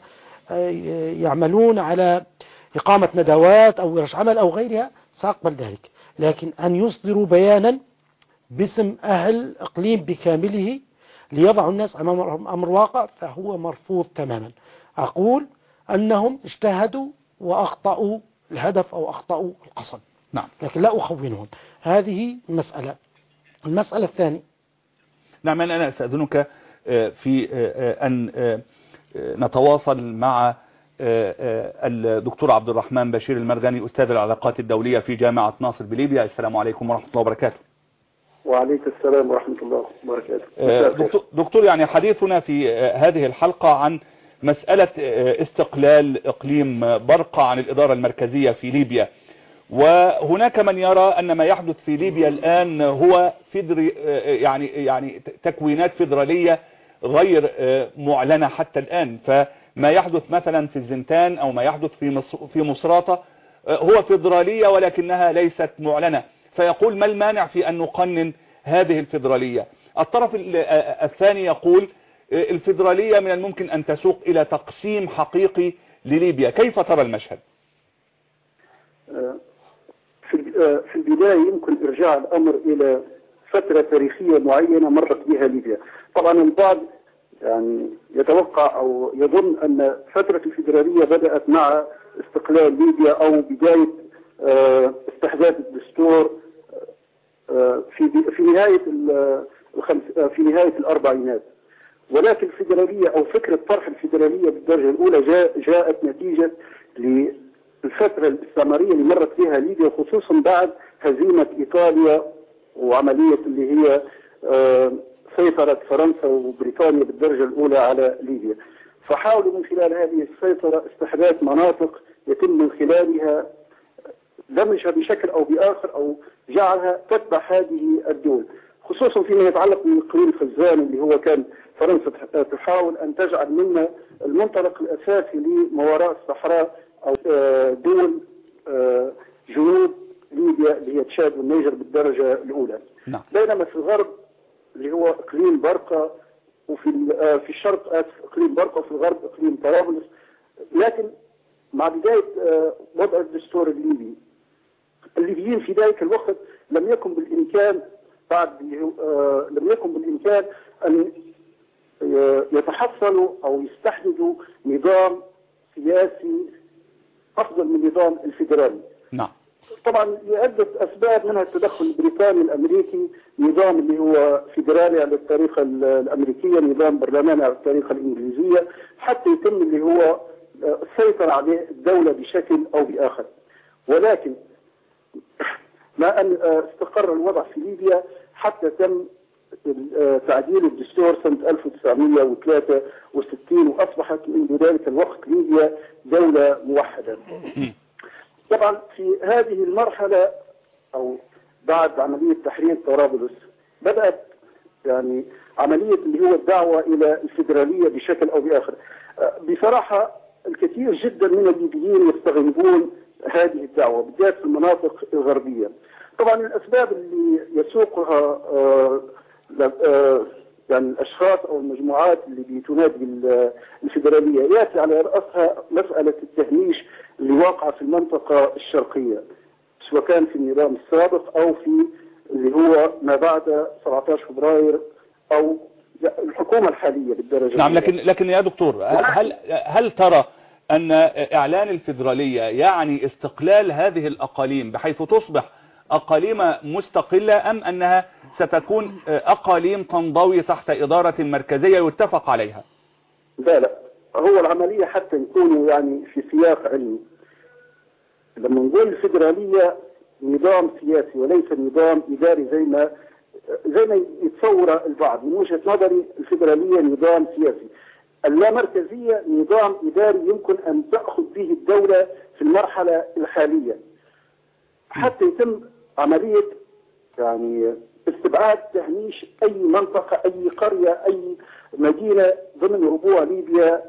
سيعملون على إقامة ندوات أو ورش عمل أو غيرها، سأقبل ذلك. لكن أن يصدروا بيانا باسم أهل إقليم بكامله ليضعوا الناس أمام أمر واقع فهو مرفوض تماما. أقول أنهم اجتهدوا وأخطأوا الهدف أو أخطأوا القصد، نعم. لكن لا أخونهم. هذه مسألة. المسألة الثانية، نعم، أنا أستأذنك في أن نتواصل مع الدكتور عبد الرحمن بشير المرغني أستاذ العلاقات الدولية في جامعة ناصر بليبيا. السلام عليكم ورحمة الله وبركاته. وعليكم السلام ورحمة الله وبركاته. دكتور, دكتور يعني حديثنا في هذه الحلقة عن مسألة استقلال إقليم برقة عن الإدارة المركزية في ليبيا، وهناك من يرى أن ما يحدث في ليبيا الآن هو فدري يعني يعني تكوينات فيدرالية غير معلنة حتى الآن. فما يحدث مثلا في الزنتان أو ما يحدث في مصر في مصراتة هو فيدرالية ولكنها ليست معلنة، فيقول ما المانع في أن نقنن هذه الفيدرالية؟ الطرف الثاني يقول الفيدرالية من الممكن أن تسوق إلى تقسيم حقيقي لليبيا. كيف ترى المشهد؟ في البداية يمكن إرجاع الأمر إلى فترة تاريخية معينة مرت بها ليبيا. طبعا البعض يعني يتوقع أو يظن أن فترة الفيدرالية بدأت مع استقلال ليبيا أو بداية استحداث الدستور في في نهاية في نهاية الأربعينات، ولكن الفيدرالية أو فكرة طرح الفيدرالية بالدرجة الأولى جاء جاءت نتيجة للفترة الاستعمارية اللي مرت فيها ليبيا، خصوصا بعد هزيمة إيطاليا وعملية اللي هي سيطرة فرنسا وبريطانيا بالدرجة الأولى على ليبيا. فحاولوا من خلال هذه السيطرة استحداث مناطق يتم من خلالها دمجها بشكل أو بآخر أو جعلها تتبع هذه الدول، خصوصا فيما يتعلق بإقليم خزان اللي هو كان فرنسا تحاول أن تجعل منه المنطلق الأساسي لما وراء الصحراء أو دول جنوب ليبيا اللي هي تشاد والنيجر بالدرجة الأولى. نعم. بينما في الغرب اللي هو إقليم برقة، وفي في الشرق إقليم برقة، وفي الغرب إقليم طرابلس. لكن مع بداية وضع الدستور الليبي الليبيين في ذلك الوقت لم يكن بالإمكان بعد لم يكن بالإمكان أن يتحصلوا أو يستحدثوا نظام سياسي أفضل من النظام الفيدرالي. نعم. طبعا لعدة أسباب، منها التدخل البريطاني الأمريكي، نظام اللي هو فيدرالي على الطريقة الأمريكية، نظام برلماني على الطريقة الإنجليزية، حتى يتم اللي هو السيطرة على الدولة بشكل أو بآخر. ولكن ما أن استقر الوضع في ليبيا حتى تم تعديل الدستور سنة ألف وتسعمئة وثلاثة وستين، وأصبحت منذ ذلك الوقت ليبيا دولة موحدة. طبعا في هذه المرحلة أو بعد عملية تحرير طرابلس بدأت يعني عملية اللي هو الدعوة إلى الفيدرالية بشكل أو بآخر. بصراحة الكثير جدا من الليبيين يستغربون هذه الدعوة بالذات في المناطق الغربية. طبعا الأسباب اللي يسوقها آه آه يعني الأشخاص أو المجموعات اللي بتنادي بالفيدرالية يأتي على رأسها مسألة التهميش اللي واقعة في المنطقة الشرقية، سواء كان في النظام السابق أو في اللي هو ما بعد سبعة عشر فبراير أو الحكومة الحالية بالدرجة. نعم. لكن لكن يا دكتور، هل هل ترى أن إعلان الفيدرالية يعني استقلال هذه الأقاليم بحيث تصبح أقاليم مستقلة، أم أنها ستكون أقاليم تنضوي تحت إدارة مركزية يتفق عليها؟ لا لا هو العملية حتى نكونوا يعني في سياق علمي. لما نقول الفيدرالية نظام سياسي وليس نظام إداري زي ما زي ما يتصور البعض. من وجهة نظري الفيدرالية نظام سياسي. اللامركزية نظام إداري يمكن أن تأخذ به الدولة في المرحلة الحالية حتى يتم عملية يعني استبعاد تهميش أي منطقة أي قرية أي مدينة ضمن ربوع ليبيا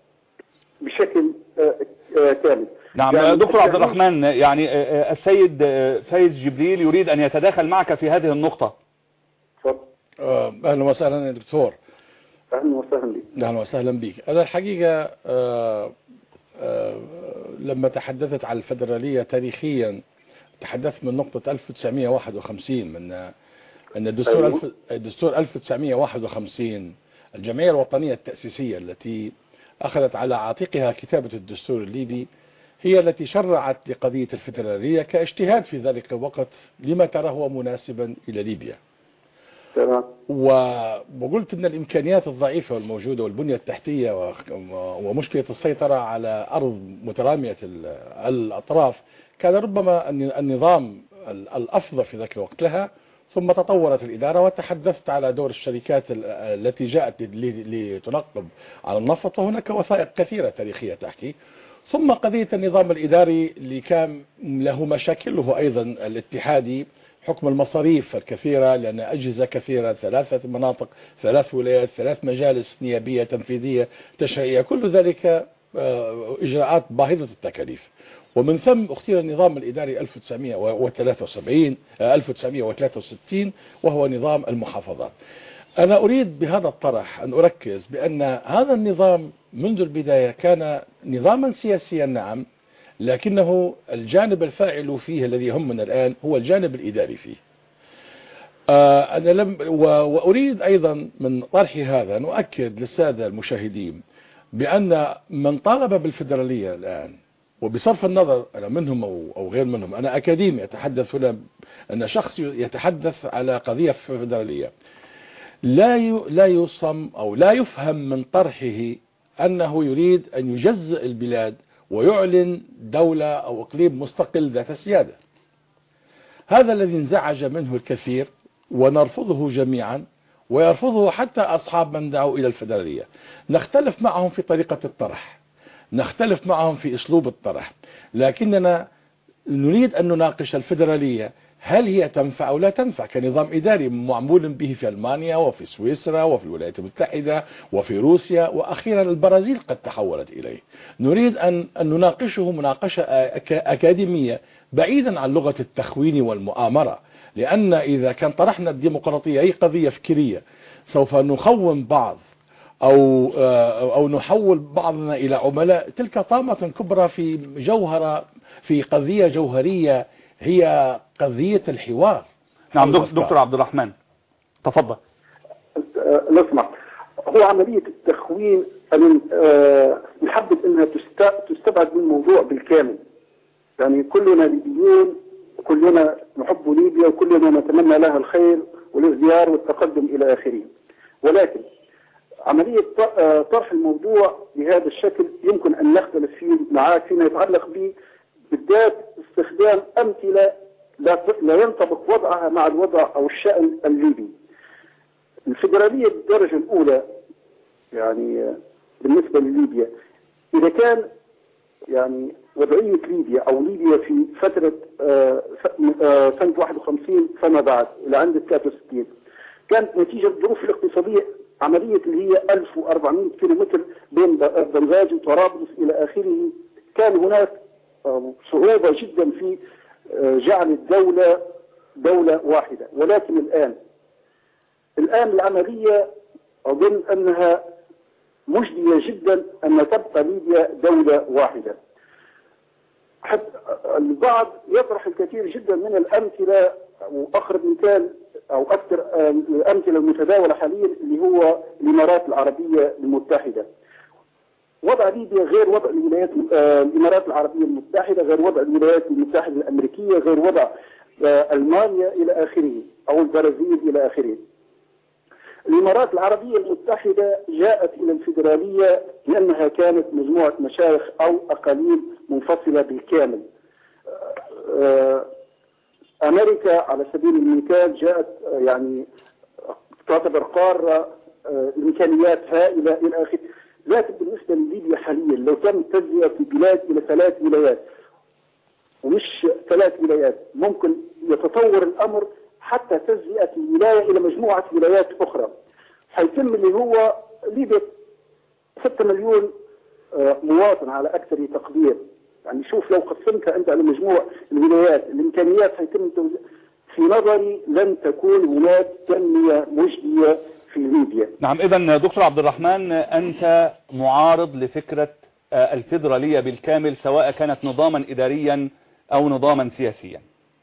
بشكل كامل. نعم يعني دكتور عبد الرحمن، يعني السيد فايز جبريل يريد أن يتداخل معك في هذه النقطة. تفضل. أهلا وسهلا يا دكتور. أهلا وسهلا بك. أهلا وسهلا بك. أنا الحقيقة آآ آآ لما تحدثت عن الفدرالية تاريخيا تحدثت من نقطة ألف وتسعمئة وواحد وخمسين، من أن الدستور ألف الدستور ألف وتسعمئة وواحد وخمسين الجمعية الوطنية التأسيسية التي أخذت على عاتقها كتابة الدستور الليبي هي التي شرعت لقضية الفدرالية كاجتهاد في ذلك الوقت لما تراه مناسبا إلى ليبيا. تمام. وقلت ان الامكانيات الضعيفه والموجوده والبنيه التحتيه ومشكله السيطره على ارض متراميه الاطراف كان ربما النظام الافضل في ذاك الوقت لها، ثم تطورت الاداره وتحدثت على دور الشركات التي جاءت لتنقب على النفط، وهناك وثائق كثيره تاريخيه تحكي. ثم قضيه النظام الاداري اللي كان له مشاكله ايضا الاتحادي، حكم المصاريف الكثيرة لأن أجهزة كثيرة، ثلاثة مناطق، ثلاث ولايات، ثلاث مجالس نيابية تنفيذية تشريعية، كل ذلك إجراءات باهظة التكاليف. ومن ثم اختير النظام الإداري ألف وتسعمئة وثلاثة وسبعين ألف وتسعمئة وثلاثة وستين وهو نظام المحافظات. أنا أريد بهذا الطرح أن أركز بأن هذا النظام منذ البداية كان نظاما سياسيا نعم، لكنه الجانب الفاعل فيه الذي يهمنا الآن هو الجانب الإداري فيه. آه أنا لم وأريد أيضا من طرح هذا أن أؤكد للسادة المشاهدين بأن من طالب بالفدرالية الآن، وبصرف النظر أنا منهم أو غير منهم، أنا أكاديمي أتحدث هنا أن شخص يتحدث على قضية فدرالية، لا لا يصم أو لا يفهم من طرحه أنه يريد أن يجزئ البلاد ويعلن دولة أو إقليم مستقل ذات سيادة. هذا الذي انزعج منه الكثير ونرفضه جميعا، ويرفضه حتى أصحاب من دعوا إلى الفدرالية. نختلف معهم في طريقة الطرح، نختلف معهم في أسلوب الطرح، لكننا نريد أن نناقش الفدرالية هل هي تنفع أو لا تنفع كنظام إداري معمول به في ألمانيا وفي سويسرا وفي الولايات المتحدة وفي روسيا، وأخيرا البرازيل قد تحولت إليه. نريد أن نناقشه مناقشة أكاديمية بعيدا عن لغة التخوين والمؤامرة، لأن إذا كان طرحنا الديمقراطية أي قضية فكرية سوف نخون بعض أو أو نحول بعضنا إلى عملاء، تلك طامة كبرى في جوهرة في قضية جوهرية هي قضية الحوار. نعم دكتور عبد الرحمن تفضل. نسمع. هو عملية التخوين أنا نحبذ أنها تستبعد من الموضوع بالكامل. يعني كلنا ليبيون وكلنا نحب ليبيا وكلنا نتمنى لها الخير والازدهار والتقدم إلى آخره، ولكن عملية طرح الموضوع بهذا الشكل يمكن أن نختلف فيه معاك فيما يتعلق به بالذات استخدام أمثلة لا ينطبق وضعها مع الوضع أو الشأن الليبي. الفدرالية بالدرجة الأولى يعني بالنسبة لليبيا، إذا كان يعني وضعية ليبيا أو ليبيا في فترة سنة واحد وخمسين فما بعد إلى عند ثلاثة وستين كانت نتيجة الظروف الاقتصادية عملية اللي هي ألف وأربعمئة كيلومتر بين بنغازي وطرابلس إلى آخره، كان هناك صعوبة جدا في جعل الدولة دولة واحدة. ولكن الآن الآن العملية أظن أنها مجدية جدا أن تبقى ليبيا دولة واحدة. حتى البعض يطرح الكثير جدا من الأمثلة، وأقرب مثال أو أكثر الأمثلة المتداولة حاليا اللي هو الإمارات العربية المتحدة. وضع ليبيا غير وضع الولايات الإمارات العربية المتحدة، غير وضع الولايات المتحدة الأمريكية، غير وضع ألمانيا إلى آخره أو البرازيل إلى آخره. الإمارات العربية المتحدة جاءت إلى الفيدرالية لأنها كانت مجموعة مشايخ أو أقاليم منفصلة بالكامل. أمريكا على سبيل المثال جاءت يعني تعتبر قارة إمكانيات هائلة إلى آخره، لكن بالنسبة لليبيا حاليا لو تم تجزئة البلاد إلى ثلاث ولايات ومش ثلاث ولايات ممكن يتطور الأمر حتى تجزئة الولاية إلى مجموعة ولايات أخرى، حيتم اللي هو ليبيا ستة مليون مواطن على أكثر تقدير. يعني شوف لو قسمتها أنت على مجموع الولايات الإمكانيات حيتم توزيع. في نظري لن تكون هناك تنمية مجدية في ليبيا. نعم، إذن دكتور عبد الرحمن أنت معارض لفكرة الفيدرالية بالكامل سواء كانت نظاما إداريا أو نظاما سياسيا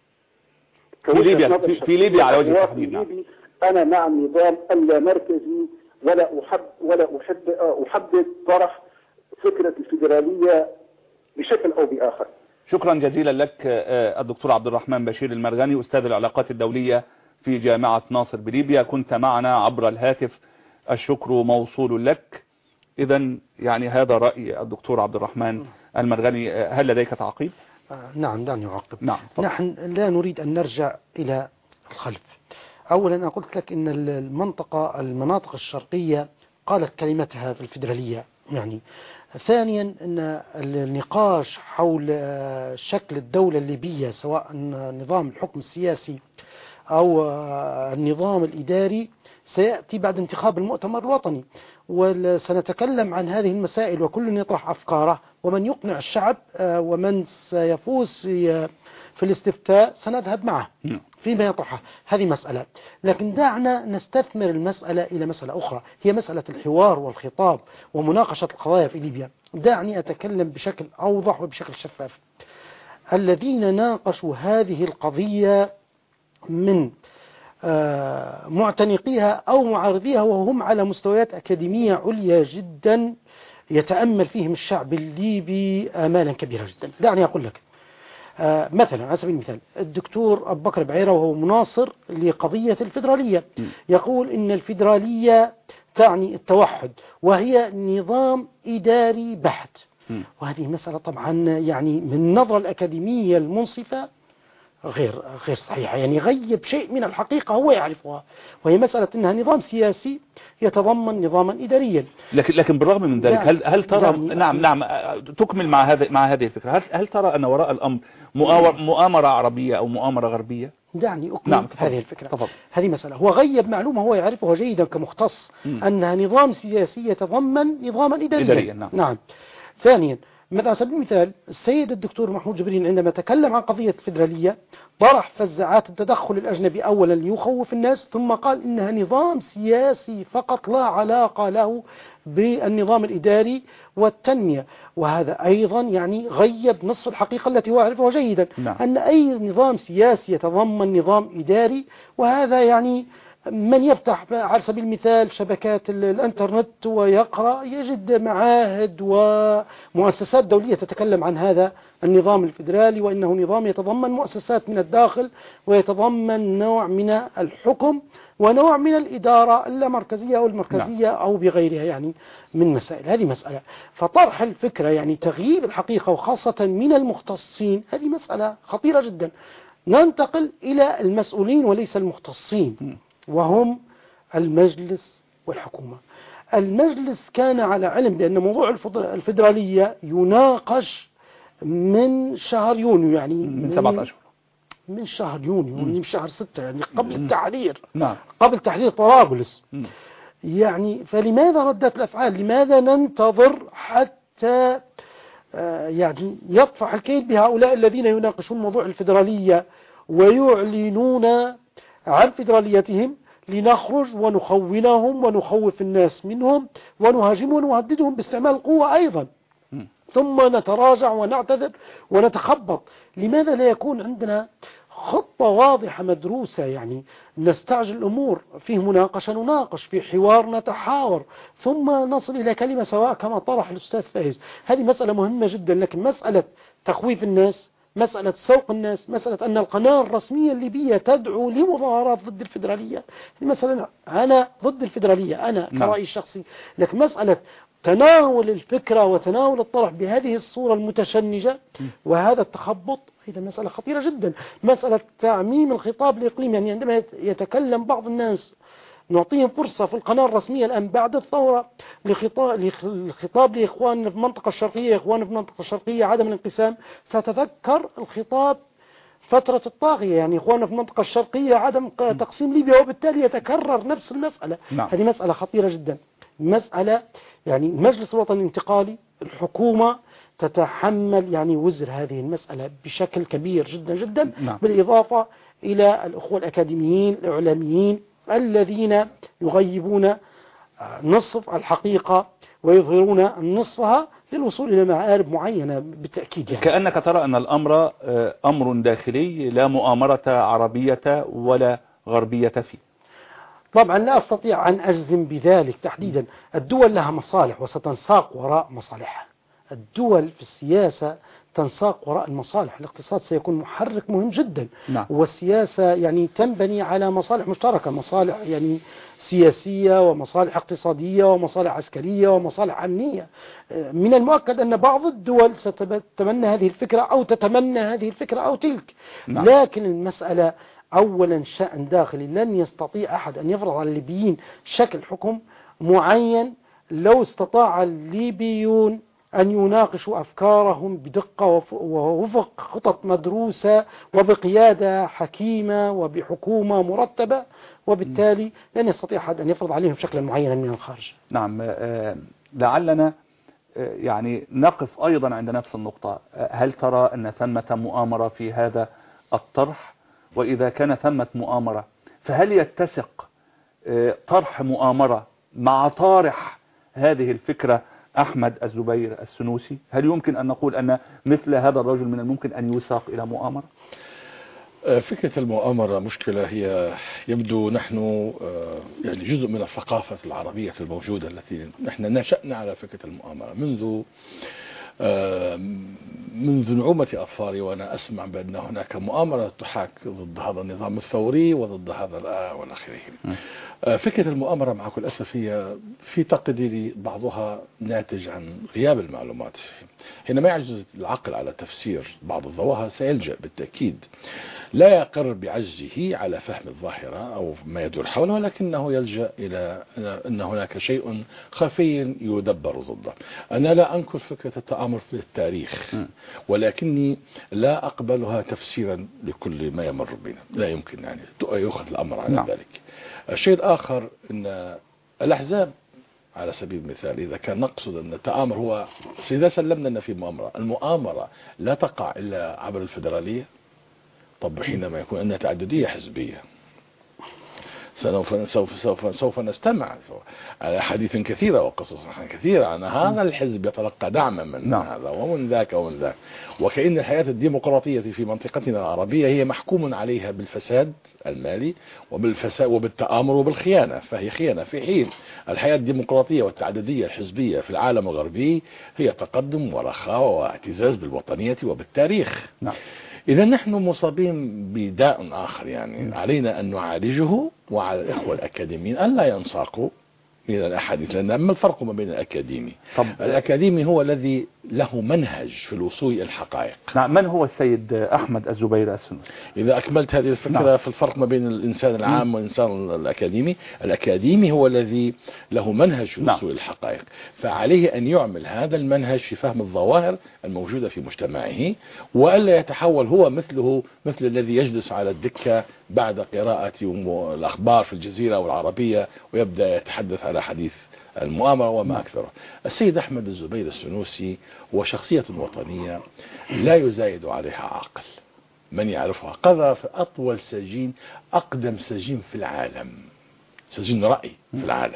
في ليبيا في, في ليبيا على وجه التحديد. نعم. أنا مع النظام اللامركزي ولا أحب ولا أحب أحدد طرح فكرة الفيدرالية بشكل أو بآخر. شكرا جزيلا لك الدكتور عبد الرحمن بشير المرغني أستاذ العلاقات الدولية في جامعة ناصر بليبيا، كنت معنا عبر الهاتف، الشكر موصول لك. إذن يعني هذا رأي الدكتور عبد الرحمن المرغني، هل لديك تعقيب؟ آه نعم دعني أعقب. نعم. نحن لا نريد أن نرجع إلى الخلف. أولا أنا قلت لك أن المنطقة المناطق الشرقية قالت كلمتها في الفيدرالية يعني. ثانيا أن النقاش حول شكل الدولة الليبية سواء نظام الحكم السياسي أو النظام الإداري سيأتي بعد انتخاب المؤتمر الوطني، وسنتكلم عن هذه المسائل وكل يطرح أفكاره، ومن يقنع الشعب ومن سيفوز في في الاستفتاء سنذهب معه فيما يطرحه. هذه مسألة، لكن دعنا نستثمر المسألة إلى مسألة أخرى، هي مسألة الحوار والخطاب ومناقشة القضايا في ليبيا. دعني أتكلم بشكل أوضح وبشكل شفاف. الذين ناقشوا هذه القضية من معتنقيها أو معارضيها وهم على مستويات أكاديمية عليا جدا يتأمل فيهم الشعب الليبي آمالا كبيرة جدا. دعني أقول لك آه مثلا على سبيل المثال الدكتور أبو بكر بعيرة وهو مناصر لقضية الفيدرالية يقول إن الفيدرالية تعني التوحد وهي نظام إداري بحت، وهذه مسألة طبعا يعني من النظرة الأكاديمية المنصفة غير غير صحيحة، يعني غيب شيء من الحقيقة هو يعرفها، وهي مسألة أنها نظام سياسي يتضمن نظاما إداريا. لكن لكن بالرغم من ذلك هل هل ترى نعم نعم تكمل مع هذا مع هذه الفكرة، هل هل ترى أن وراء الأمر مؤامرة عربية أو مؤامرة غربية؟ دعني أكمل نعم هذه الفكرة. تفضل. هذه مسألة هو غيب معلومة هو يعرفها جيدا كمختص م. أنها نظام سياسي يتضمن نظاما إداريا. إداريا نعم. نعم. ثانيا مثلا على سبيل المثال السيد الدكتور محمود جبرين عندما تكلم عن قضية الفيدرالية طرح فزعات التدخل الأجنبي أولا ليخوف الناس، ثم قال إنها نظام سياسي فقط لا علاقة له بالنظام الإداري والتنمية، وهذا أيضا يعني غيب نصف الحقيقة التي هو يعرفها جيدا. نعم. أن أي نظام سياسي يتضمن نظام إداري، وهذا يعني من يفتح على سبيل المثال شبكات الانترنت ويقرأ يجد معاهد ومؤسسات دولية تتكلم عن هذا النظام الفيدرالي، وإنه نظام يتضمن مؤسسات من الداخل ويتضمن نوع من الحكم ونوع من الإدارة اللامركزية أو المركزية أو بغيرها يعني من مسائل. هذه مسألة. فطرح الفكرة يعني تغييب الحقيقة وخاصة من المختصين هذه مسألة خطيرة جدا. ننتقل إلى المسؤولين وليس المختصين وهم المجلس والحكومة. المجلس كان على علم بأن موضوع الفيدرالية يناقش من شهر يونيو يعني من سبعة أشهر من شهر يونيو يعني من شهر ستة يعني قبل التحرير نعم. قبل تحرير طرابلس يعني. فلماذا ردت الأفعال؟ لماذا ننتظر حتى يعني يطفح الكيد بهؤلاء الذين يناقشون موضوع الفيدرالية ويعلنون عن فيدراليتهم لنخرج ونخونهم ونخوف الناس منهم ونهاجمهم ونهددهم باستعمال القوة أيضا م. ثم نتراجع ونعتذر ونتخبط؟ لماذا لا يكون عندنا خطة واضحة مدروسة؟ يعني نستعجل الأمور، فيه مناقشة نناقش، في حوار نتحاور، ثم نصل إلى كلمة سواء كما طرح الأستاذ فايز. هذه مسألة مهمة جدا. لكن مسألة تخويف الناس مسألة سوق الناس، مسألة أن القناة الرسمية الليبية تدعو لمظاهرات ضد الفيدرالية. مثلا أنا ضد الفيدرالية أنا نعم. كرأيي الشخصي، لكن مسألة تناول الفكرة وتناول الطرح بهذه الصورة المتشنجة وهذا التخبط هذا مسألة خطيرة جدا. مسألة تعميم الخطاب الإقليمي، يعني عندما يتكلم بعض الناس نعطيهم فرصة في القناة الرسمية الآن بعد الثورة لخطاب لإخواننا في المنطقة الشرقية، إخواننا في المنطقة الشرقية عدم الانقسام، ستذكر الخطاب فترة الطاغية، يعني إخواننا في المنطقة الشرقية عدم تقسيم ليبيا، وبالتالي يتكرر نفس المسألة. نعم. هذه مسألة خطيرة جدا. مسألة يعني المجلس الوطني الانتقالي الحكومة تتحمل يعني وزر هذه المسألة بشكل كبير جدا جدا. نعم. بالإضافة إلى الأخوة الأكاديميين الإعلاميين الذين يغيبون نصف الحقيقة ويظهرون نصفها للوصول إلى معارف معينة بالتأكيد. يعني كأنك ترى أن الأمر أمر داخلي لا مؤامرة عربية ولا غربية فيه. طبعا لا أستطيع أن أجزم بذلك تحديدا. الدول لها مصالح وستنساق وراء مصالحها. الدول في السياسة تنساق وراء المصالح. الاقتصاد سيكون محرك مهم جدا. نعم. والسياسة يعني تنبني على مصالح مشتركة، مصالح يعني سياسية ومصالح اقتصادية ومصالح عسكرية ومصالح أمنية. من المؤكد أن بعض الدول ستتمنى هذه الفكرة أو تتمنى هذه الفكرة أو تلك. نعم. لكن المسألة أولا شأن داخلي، لن يستطيع أحد أن يفرض على الليبيين شكل حكم معين. لو استطاع الليبيون أن يناقشوا أفكارهم بدقة ووفق خطط مدروسة وبقيادة حكيمة وبحكومة مرتبة، وبالتالي لن يستطيع أحد أن يفرض عليهم شكلا معينا من الخارج. نعم. لعلنا يعني نقف أيضا عند نفس النقطة. هل ترى أن ثمة مؤامرة في هذا الطرح؟ وإذا كان ثمة مؤامرة فهل يتسق طرح مؤامرة مع طارح هذه الفكرة أحمد الزبير السنوسي؟ هل يمكن أن نقول أن مثل هذا الرجل من الممكن أن يساق إلى مؤامرة؟ فكرة المؤامرة مشكلة. هي يبدو نحن يعني جزء من الثقافة العربية الموجودة التي نحن نشأنا على فكرة المؤامرة منذ منذ نعومة أظفاري وأنا أسمع بأن هناك مؤامرة تحاك ضد هذا النظام الثوري وضد هذا والآخره. فكرة المؤامرة مع كل أسف هي في تقديري بعضها ناتج عن غياب المعلومات. حينما يعجز العقل على تفسير بعض الظواهر سيلجأ بالتأكيد لا يقر بعجزه على فهم الظاهرة أو ما يدور حوله، ولكنه يلجأ إلى أن هناك شيء خفي يدبر ضده. أنا لا أنكر فكرة التآمر في التاريخ، ولكني لا أقبلها تفسيرا لكل ما يمر بنا. لا يمكن يعني يأخذ الأمر على نعم. ذلك. الشيء الآخر أن الأحزاب على سبيل المثال إذا كان نقصد أن التآمر هو إذا سلمنا أن في مؤامرة، المؤامرة لا تقع إلا عبر الفيدرالية. طب حينما يكون أنها تعددية حزبية سوف, سوف, سوف, سوف نستمع على حديث كثيرة وقصص كثيرة عن هذا الحزب يتلقى دعما من نعم. هذا ومن ذاك ومن ذاك، وكأن الحياة الديمقراطية في منطقتنا العربية هي محكوم عليها بالفساد المالي وبالفساد وبالتآمر وبالخيانة، فهي خيانة، في حين الحياة الديمقراطية والتعددية الحزبية في العالم الغربي هي تقدم ورخاء واعتزاز بالوطنية وبالتاريخ. نعم. إذا نحن مصابين بداء آخر، يعني علينا أن نعالجه، وعلى الإخوة الأكاديميين أن لا ينساقوا إلى الأحاديث. لأن أما الفرق ما بين الأكاديمي طب الأكاديمي هو الذي له منهج في الوصول إلى الحقائق. نعم. من هو السيد أحمد الزبير السنوسي؟ إذا أكملت هذه الفكرة نعم. في الفرق ما بين الإنسان العام والإنسان الأكاديمي، الأكاديمي هو الذي له منهج في الوصول إلى الحقائق، فعليه أن يعمل هذا المنهج في فهم الظواهر الموجودة في مجتمعه، وألا يتحول هو مثله مثل الذي يجلس على الدكة بعد قراءة الأخبار في الجزيرة والعربية ويبدأ يتحدث على حديث المؤامرة وما أكثره. السيد أحمد الزبير السنوسي هو شخصية وطنية لا يزايد عليها عاقل. من يعرفها قضى في أطول سجين، أقدم سجين في العالم، سجين رأي في العالم.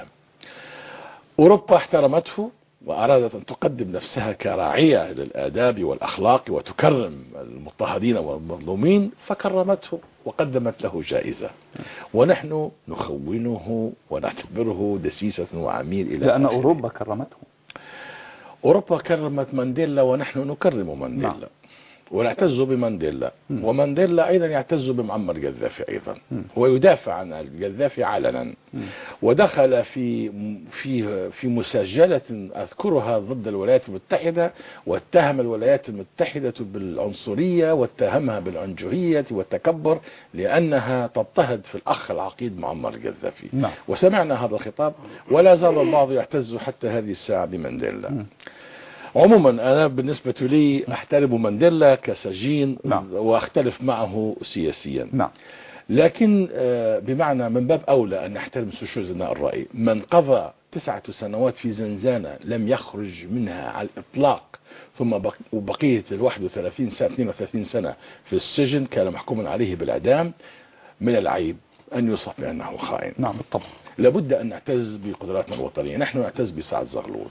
أوروبا احترمته وأرادت أن تقدم نفسها كراعية للآداب والأخلاق وتكرم المضطهدين والمظلومين، فكرمته وقدمت له جائزة، ونحن نخونه ونعتبره دسيسة وعميل إلى لأن أوروبا كرمته. أوروبا كرمت مانديلا ونحن نكرم مانديلا. نعم. ونعتز بمانديلا، م. ومانديلا أيضا يعتز بمعمر قذافي أيضا، م. هو يدافع عن القذافي علنا، م. ودخل في في في مسجلة أذكرها ضد الولايات المتحدة، واتهم الولايات المتحدة بالعنصرية، واتهمها بالعنجهية والتكبر لأنها تضطهد في الأخ العقيد معمر القذافي. نعم. وسمعنا هذا الخطاب، ولا زال البعض يعتز حتى هذه الساعة بمانديلا. م. عموما أنا بالنسبة لي أحترم مانديلا كسجين، نعم. وأختلف معه سياسيا، نعم. لكن بمعنى من باب أولى أن نحترم سوشيالزنا الرأي. من قضى تسعة سنوات في زنزانة لم يخرج منها على الإطلاق، ثم بقية الواحد وثلاثين سنة اثنين وثلاثين سنة في السجن، كان محكوما عليه بالإعدام، من العيب أن يوصف بأنه خائن. نعم بالطبع. لابد أن نعتز بقدراتنا الوطنية. نحن نعتز بسعد زغلول،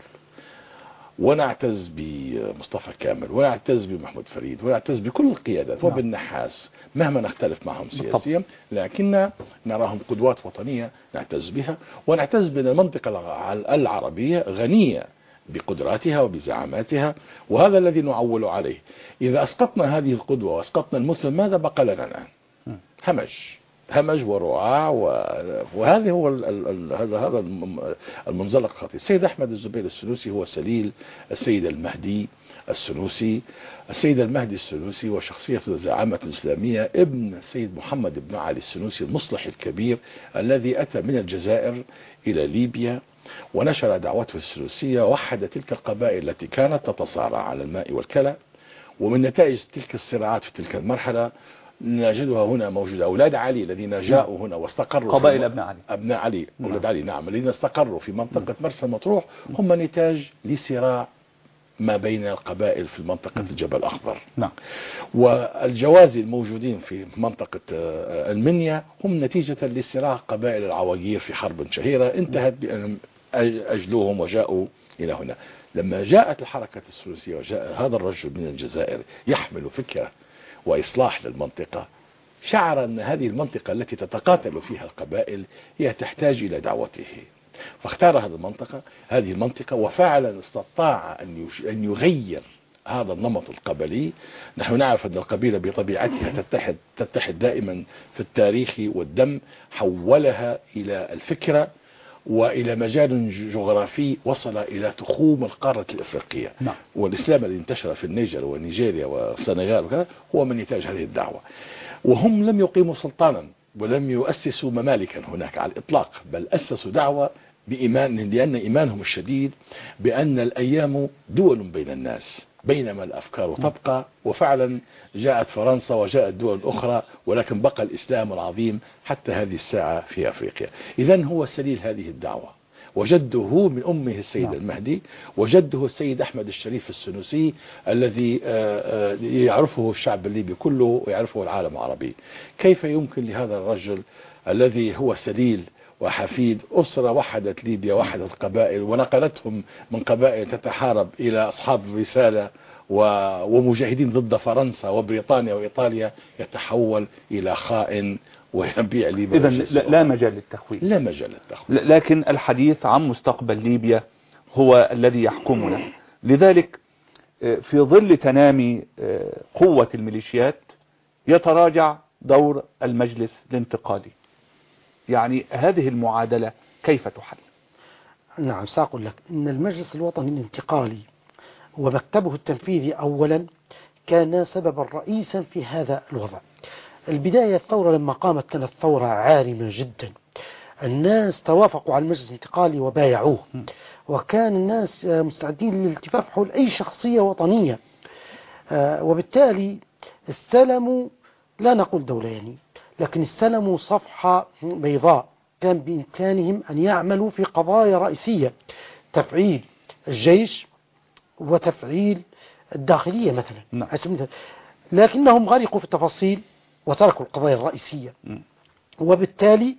ونعتز بمصطفى كامل، ونعتز بمحمود فريد، ونعتز بكل القيادات، نعم. وبالنحاس مهما نختلف معهم سياسيا، لكن نراهم قدوات وطنية نعتز بها، ونعتز بأن المنطقة العربية غنية بقدراتها وبزعاماتها، وهذا الذي نعول عليه. إذا أسقطنا هذه القدوة وأسقطنا المثل، ماذا بقى لنا الآن؟ همج همج ورعاع، وهذا هو هذا هذا المنزلق الخطير. السيد أحمد الزبير السنوسي هو سليل السيد المهدي السنوسي. السيد المهدي السنوسي وشخصية زعامة إسلامية، ابن السيد محمد بن علي السنوسي المصلح الكبير الذي أتى من الجزائر إلى ليبيا ونشر دعوته السنوسية، وحد تلك القبائل التي كانت تتصارع على الماء والكلى. ومن نتائج تلك الصراعات في تلك المرحلة نجدها هنا موجودة. أولاد علي الذين جاءوا هنا واستقروا، قبائل أبناء علي أبناء علي أولاد علي نعم، الذين استقروا في منطقة مرسى مطروح، هم نتاج لصراع ما بين القبائل في منطقة الجبل الأخضر. نعم. والجوازي الموجودين في منطقة المنيا هم نتيجة لصراع قبائل العواجير في حرب شهيرة انتهت بأن أجلوهم وجاءوا إلى هنا. لما جاءت الحركة السنوسية وجاء هذا الرجل من الجزائر يحمل فكرة وإصلاح للمنطقة، شعر أن هذه المنطقة التي تتقاتل فيها القبائل هي تحتاج إلى دعوته، فاختار هذه المنطقة هذه المنطقة وفعلا استطاع أن يغير هذا النمط القبلي. نحن نعرف أن القبيلة بطبيعتها تتحد تتحد دائما في التاريخ والدم، حولها إلى الفكرة وإلى مجال جغرافي وصل إلى تخوم القارة الإفريقية. نعم. والإسلام الذي انتشر في النيجر ونيجيريا والسنغال وكذا هو من نتاج هذه الدعوة. وهم لم يقيموا سلطانا ولم يؤسسوا ممالكا هناك على الإطلاق، بل أسسوا دعوة بإيمان، لأن إيمانهم الشديد بأن الأيام دول بين الناس بينما الأفكار تبقى. وفعلا جاءت فرنسا وجاءت دول أخرى، ولكن بقى الإسلام العظيم حتى هذه الساعة في أفريقيا. إذن هو سليل هذه الدعوة، وجده من أمه السيد المهدي، وجده السيد أحمد الشريف السنوسي الذي يعرفه الشعب الليبي كله ويعرفه العالم العربي. كيف يمكن لهذا الرجل الذي هو سليل وحفيد أسرة وحدت ليبيا، وحدت قبائل ونقلتهم من قبائل تتحارب إلى أصحاب الرسالة ومجاهدين ضد فرنسا وبريطانيا وإيطاليا، يتحول إلى خائن ويبيع ليبيا؟ إذن لا مجال للتخويف. لا مجال للتخويف. لكن الحديث عن مستقبل ليبيا هو الذي يحكمنا. لذلك في ظل تنامي قوة الميليشيات يتراجع دور المجلس الانتقالي. يعني هذه المعادلة كيف تحل؟ نعم، سأقول لك إن المجلس الوطني الانتقالي ومكتبه التنفيذي أولا كان سببا رئيسا في هذا الوضع. البداية الثورة لما قامت كانت ثورة عارمة جدا، الناس توافقوا على المجلس الانتقالي وبايعوه، وكان الناس مستعدين للالتفاف حول أي شخصية وطنية، وبالتالي استلموا، لا نقول دولة يعني، لكن استلموا صفحة بيضاء كان بإمكانهم أن يعملوا في قضايا رئيسية، تفعيل الجيش وتفعيل الداخلية مثلا. نعم. لكنهم غرقوا في التفاصيل وتركوا القضايا الرئيسية، وبالتالي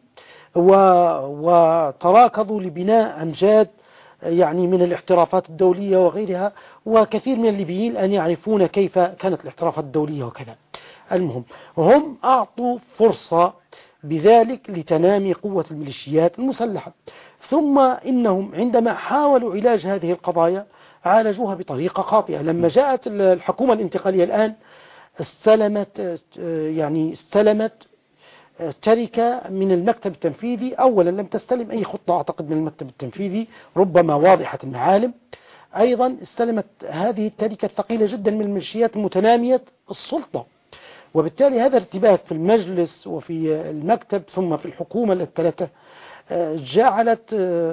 وتراكضوا لبناء أمجاد يعني من الاحترافات الدولية وغيرها، وكثير من الليبيين أن يعرفون كيف كانت الاحترافات الدولية وكذا. المهم هم أعطوا فرصة بذلك لتنامي قوة الميليشيات المسلحة، ثم إنهم عندما حاولوا علاج هذه القضايا عالجوها بطريقة خاطئة. لما جاءت الحكومة الانتقالية الآن استلمت يعني استلمت تركة من المكتب التنفيذي. أولا لم تستلم أي خطة أعتقد من المكتب التنفيذي ربما واضحة المعالم. أيضا استلمت هذه التركة الثقيلة جدا من الميليشيات المتنامية السلطة، وبالتالي هذا ارتباك في المجلس وفي المكتب ثم في الحكومة الثلاثة جعلت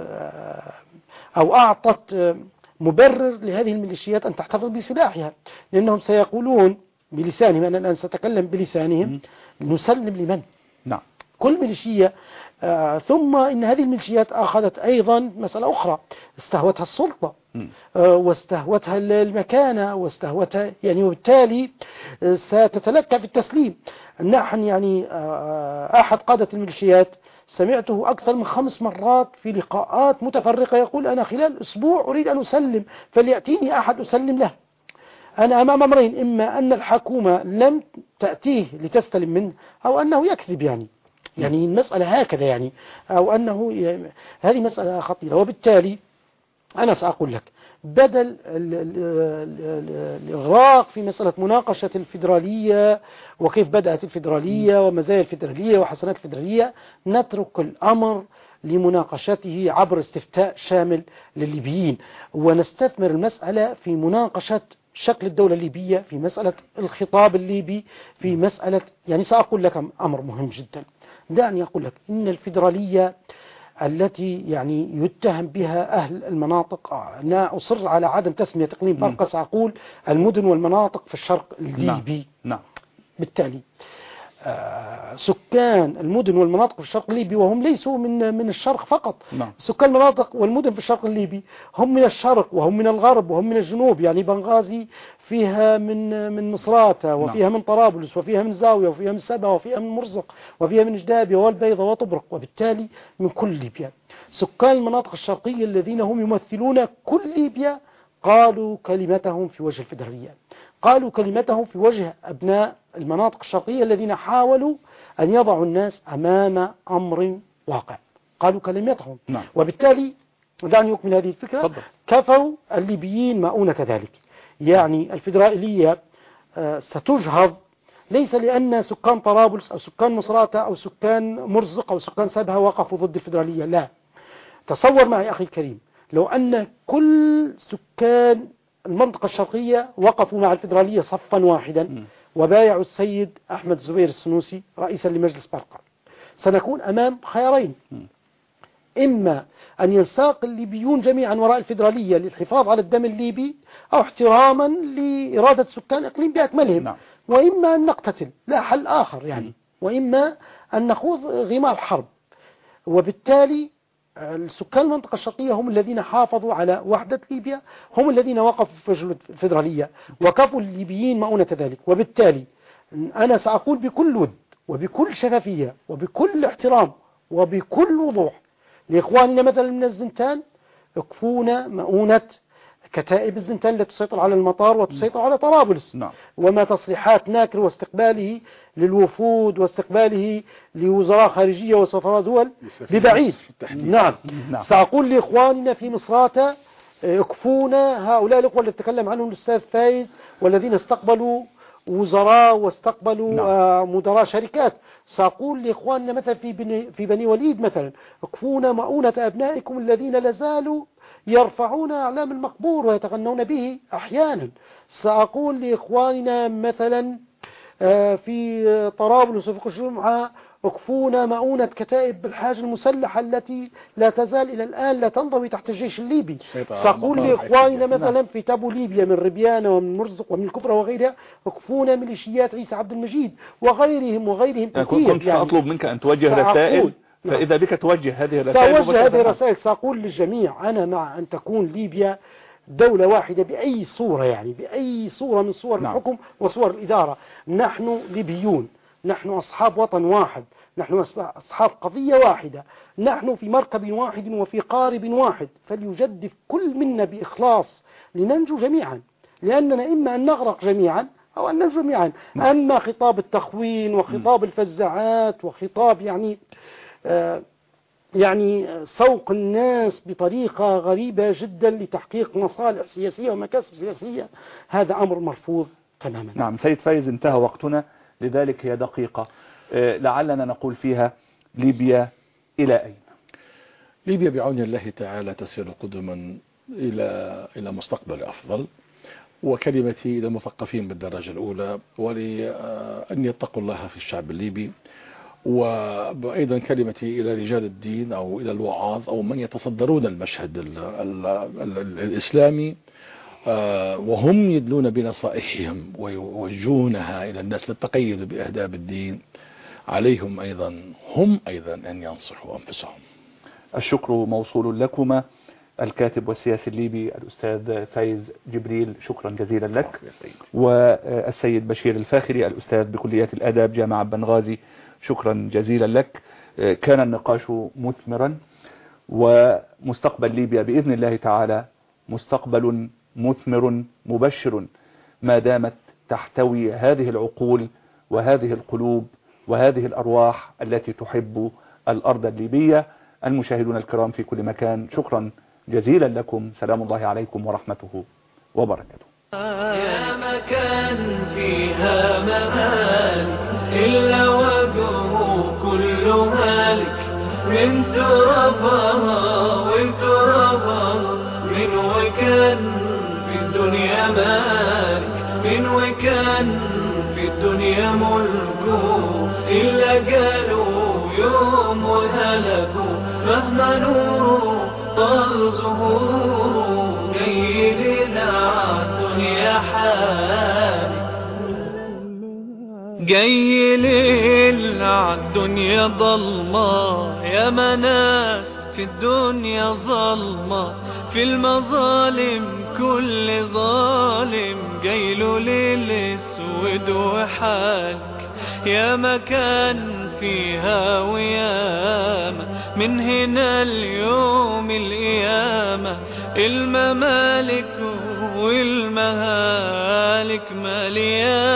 أو أعطت مبرر لهذه الميليشيات أن تحتفظ بسلاحها، لأنهم سيقولون بلسانهم، أنا الآن سأتكلم بلسانهم، نسلم لمن؟ نعم. كل ميليشية. آه ثم إن هذه الميليشيات أخذت أيضا مسألة أخرى، استهوتها السلطة آه واستهوتها المكانة واستهوتها يعني، وبالتالي آه ستتلكى في التسليم. نحن يعني آه أحد قادة الميليشيات سمعته أكثر من خمس مرات في لقاءات متفرقة يقول أنا خلال أسبوع أريد أن أسلم، فليأتيني أحد أسلم له. أنا أمام أمرين، إما أن الحكومة لم تأتيه لتستلم منه، أو أنه يكذب يعني يعني المسألة هكذا يعني، أو أنه يعني هذه مسألة خطيرة. وبالتالي أنا سأقول لك بدل الإغراق في مسألة مناقشة الفيدرالية وكيف بدأت الفيدرالية ومزايا الفيدرالية وحسنات الفيدرالية، نترك الأمر لمناقشته عبر استفتاء شامل للليبيين، ونستثمر المسألة في مناقشة شكل الدولة الليبية، في مسألة الخطاب الليبي، في مسألة يعني سأقول لك أمر مهم جدا. دعني أقول لك إن الفيدرالية التي يعني يتهم بها أهل المناطق، أنا أصر على عدم تسمية إقليم برقة، سأقول المدن والمناطق في الشرق الليبي. نعم. بالتالي آه سكان المدن والمناطق في الشرق الليبي، وهم ليسوا من من الشرق فقط. نعم. سكان المناطق والمدن في الشرق الليبي هم من الشرق وهم من الغرب وهم من الجنوب، يعني بنغازي فيها من من مصراتة وفيها نعم. من طرابلس وفيها من زاوية وفيها من سبا وفيها من مرزق وفيها من جدابية والبيضة وطبرق، وبالتالي من كل ليبيا. سكان المناطق الشرقية الذين هم يمثلون كل ليبيا قالوا كلمتهم في وجه الفيدرالية، قالوا كلمتهم في وجه أبناء المناطق الشرقية الذين حاولوا أن يضعوا الناس أمام أمر واقع، قالوا كلمتهم. نعم. وبالتالي دعني أكمل هذه الفكرة. فضل. كفوا الليبيين مؤونة ذلك، يعني الفيدرالية ستجهض ليس لأن سكان طرابلس أو سكان مصراتة أو سكان مرزق أو سكان سبها وقفوا ضد الفيدرالية، لا. تصور معي أخي الكريم لو أن كل سكان المنطقة الشرقية وقفوا مع الفيدرالية صفا واحدا م. وبايعوا السيد أحمد زبير السنوسي رئيسا لمجلس برقة، سنكون أمام خيارين، م. إما أن ينساق الليبيون جميعا وراء الفيدرالية للحفاظ على الدم الليبي أو احتراما لإرادة سكان إقليم بأكملهم، نعم. وإما أن نقتتل، لا حل آخر يعني، م. وإما أن نخوض غمار حرب. وبالتالي السكان المنطقة الشرقية هم الذين حافظوا على وحدة ليبيا، هم الذين وقفوا في وجه الفيدرالية وكفوا الليبيين مؤونة ذلك. وبالتالي أنا سأقول بكل ود وبكل شفافية وبكل احترام وبكل وضوح لإخواننا مثلا من الزنتان، اكفونا مؤونة كتائب الزنتان التي تسيطر على المطار وتسيطر على طرابلس، نعم. وما تصريحات ناكر واستقباله للوفود واستقباله لوزراء خارجية وسفراء دول ببعيد. نعم. نعم. سأقول لإخواننا في مصراتة اكفونا هؤلاء الأخوة اللي تكلم عنهم الأستاذ فايز والذين استقبلوا وزراء واستقبلوا نعم. آه مدراء شركات. سأقول لإخواننا مثلا في بني, في بني وليد مثلا اكفونا مؤونة أبنائكم الذين لازالوا يرفعون أعلام المقبور ويتغنون به أحيانا. سأقول لإخواننا مثلا في طرابلس وفي قشرمعة اكفونا مؤونة كتائب بالحاج المسلحة التي لا تزال إلى الآن لا تنضوي تحت الجيش الليبي. سأقول لإخواننا مثلا في تابو ليبيا من ربيانة ومن مرزق ومن الكفرة وغيرها اكفونا ميليشيات عيسى عبد المجيد وغيرهم وغيرهم كثير. كنت يعني سأطلب منك أن توجه رسائل، فإذا بك توجه هذه الرسائل. سأوجه هذه الرسائل. سأقول للجميع أنا مع أن تكون ليبيا دولة واحدة بأي صورة، يعني بأي صورة من صور نعم. الحكم وصور الإدارة. نحن ليبيون، نحن أصحاب وطن واحد، نحن أصحاب قضية واحدة، نحن في مركب واحد وفي قارب واحد، فليجدف كل منا بإخلاص لننجو جميعا، لأننا إما أن نغرق جميعا أو أن ننجو جميعا. نعم. أما خطاب التخوين وخطاب الفزاعات وخطاب يعني آه يعني سوق الناس بطريقة غريبة جدا لتحقيق مصالح سياسية ومكاسب سياسية، هذا أمر مرفوض تماما. نعم سيد فايز، انتهى وقتنا، لذلك هي دقيقة لعلنا نقول فيها ليبيا إلى أين؟ ليبيا بعون الله تعالى تسير قدما إلى إلى مستقبل أفضل، وكلمتي إلى المثقفين بالدرجة الأولى ولأن يتقوا الله في الشعب الليبي، وأيضا كلمتي إلى رجال الدين أو إلى الوعاظ أو من يتصدرون المشهد ال ال ال ال الإسلامي وهم يدلون بنصائحهم ويوجهونها إلى الناس للتقيد بأهداب الدين، عليهم أيضا هم أيضا أن ينصحوا أنفسهم. الشكر موصول لكما، الكاتب والسياسي الليبي الأستاذ فايز جبريل، شكرا جزيلا لك، والسيد بشير الفاخري الأستاذ بكلية الآداب جامعة بنغازي، شكرا جزيلا لك. كان النقاش مثمرا، ومستقبل ليبيا بإذن الله تعالى مستقبل مثمر مبشر ما دامت تحتوي هذه العقول وهذه القلوب وهذه الأرواح التي تحب الأرض الليبية. المشاهدون الكرام في كل مكان، شكرا جزيلا لكم، سلام الله عليكم ورحمته وبركاته. يا مكان فيها ممالك إلا وجهه كل هالك، من ترابها وترابها، من وكان في الدنيا مالك، من وكان في الدنيا ملكه، إلا قالوا يوم وهلكوا، مهما نور طال ظهوره، جيدنا الدنيا حالي، جاي ليل عالدنيا ضلمة، يا مناس في الدنيا ظلمة، في المظالم كل ظالم، جايله ليل اسود وحالك، يا مكان فيها وياما، من هنا اليوم القيامة، الممالك والمهالك مليانة.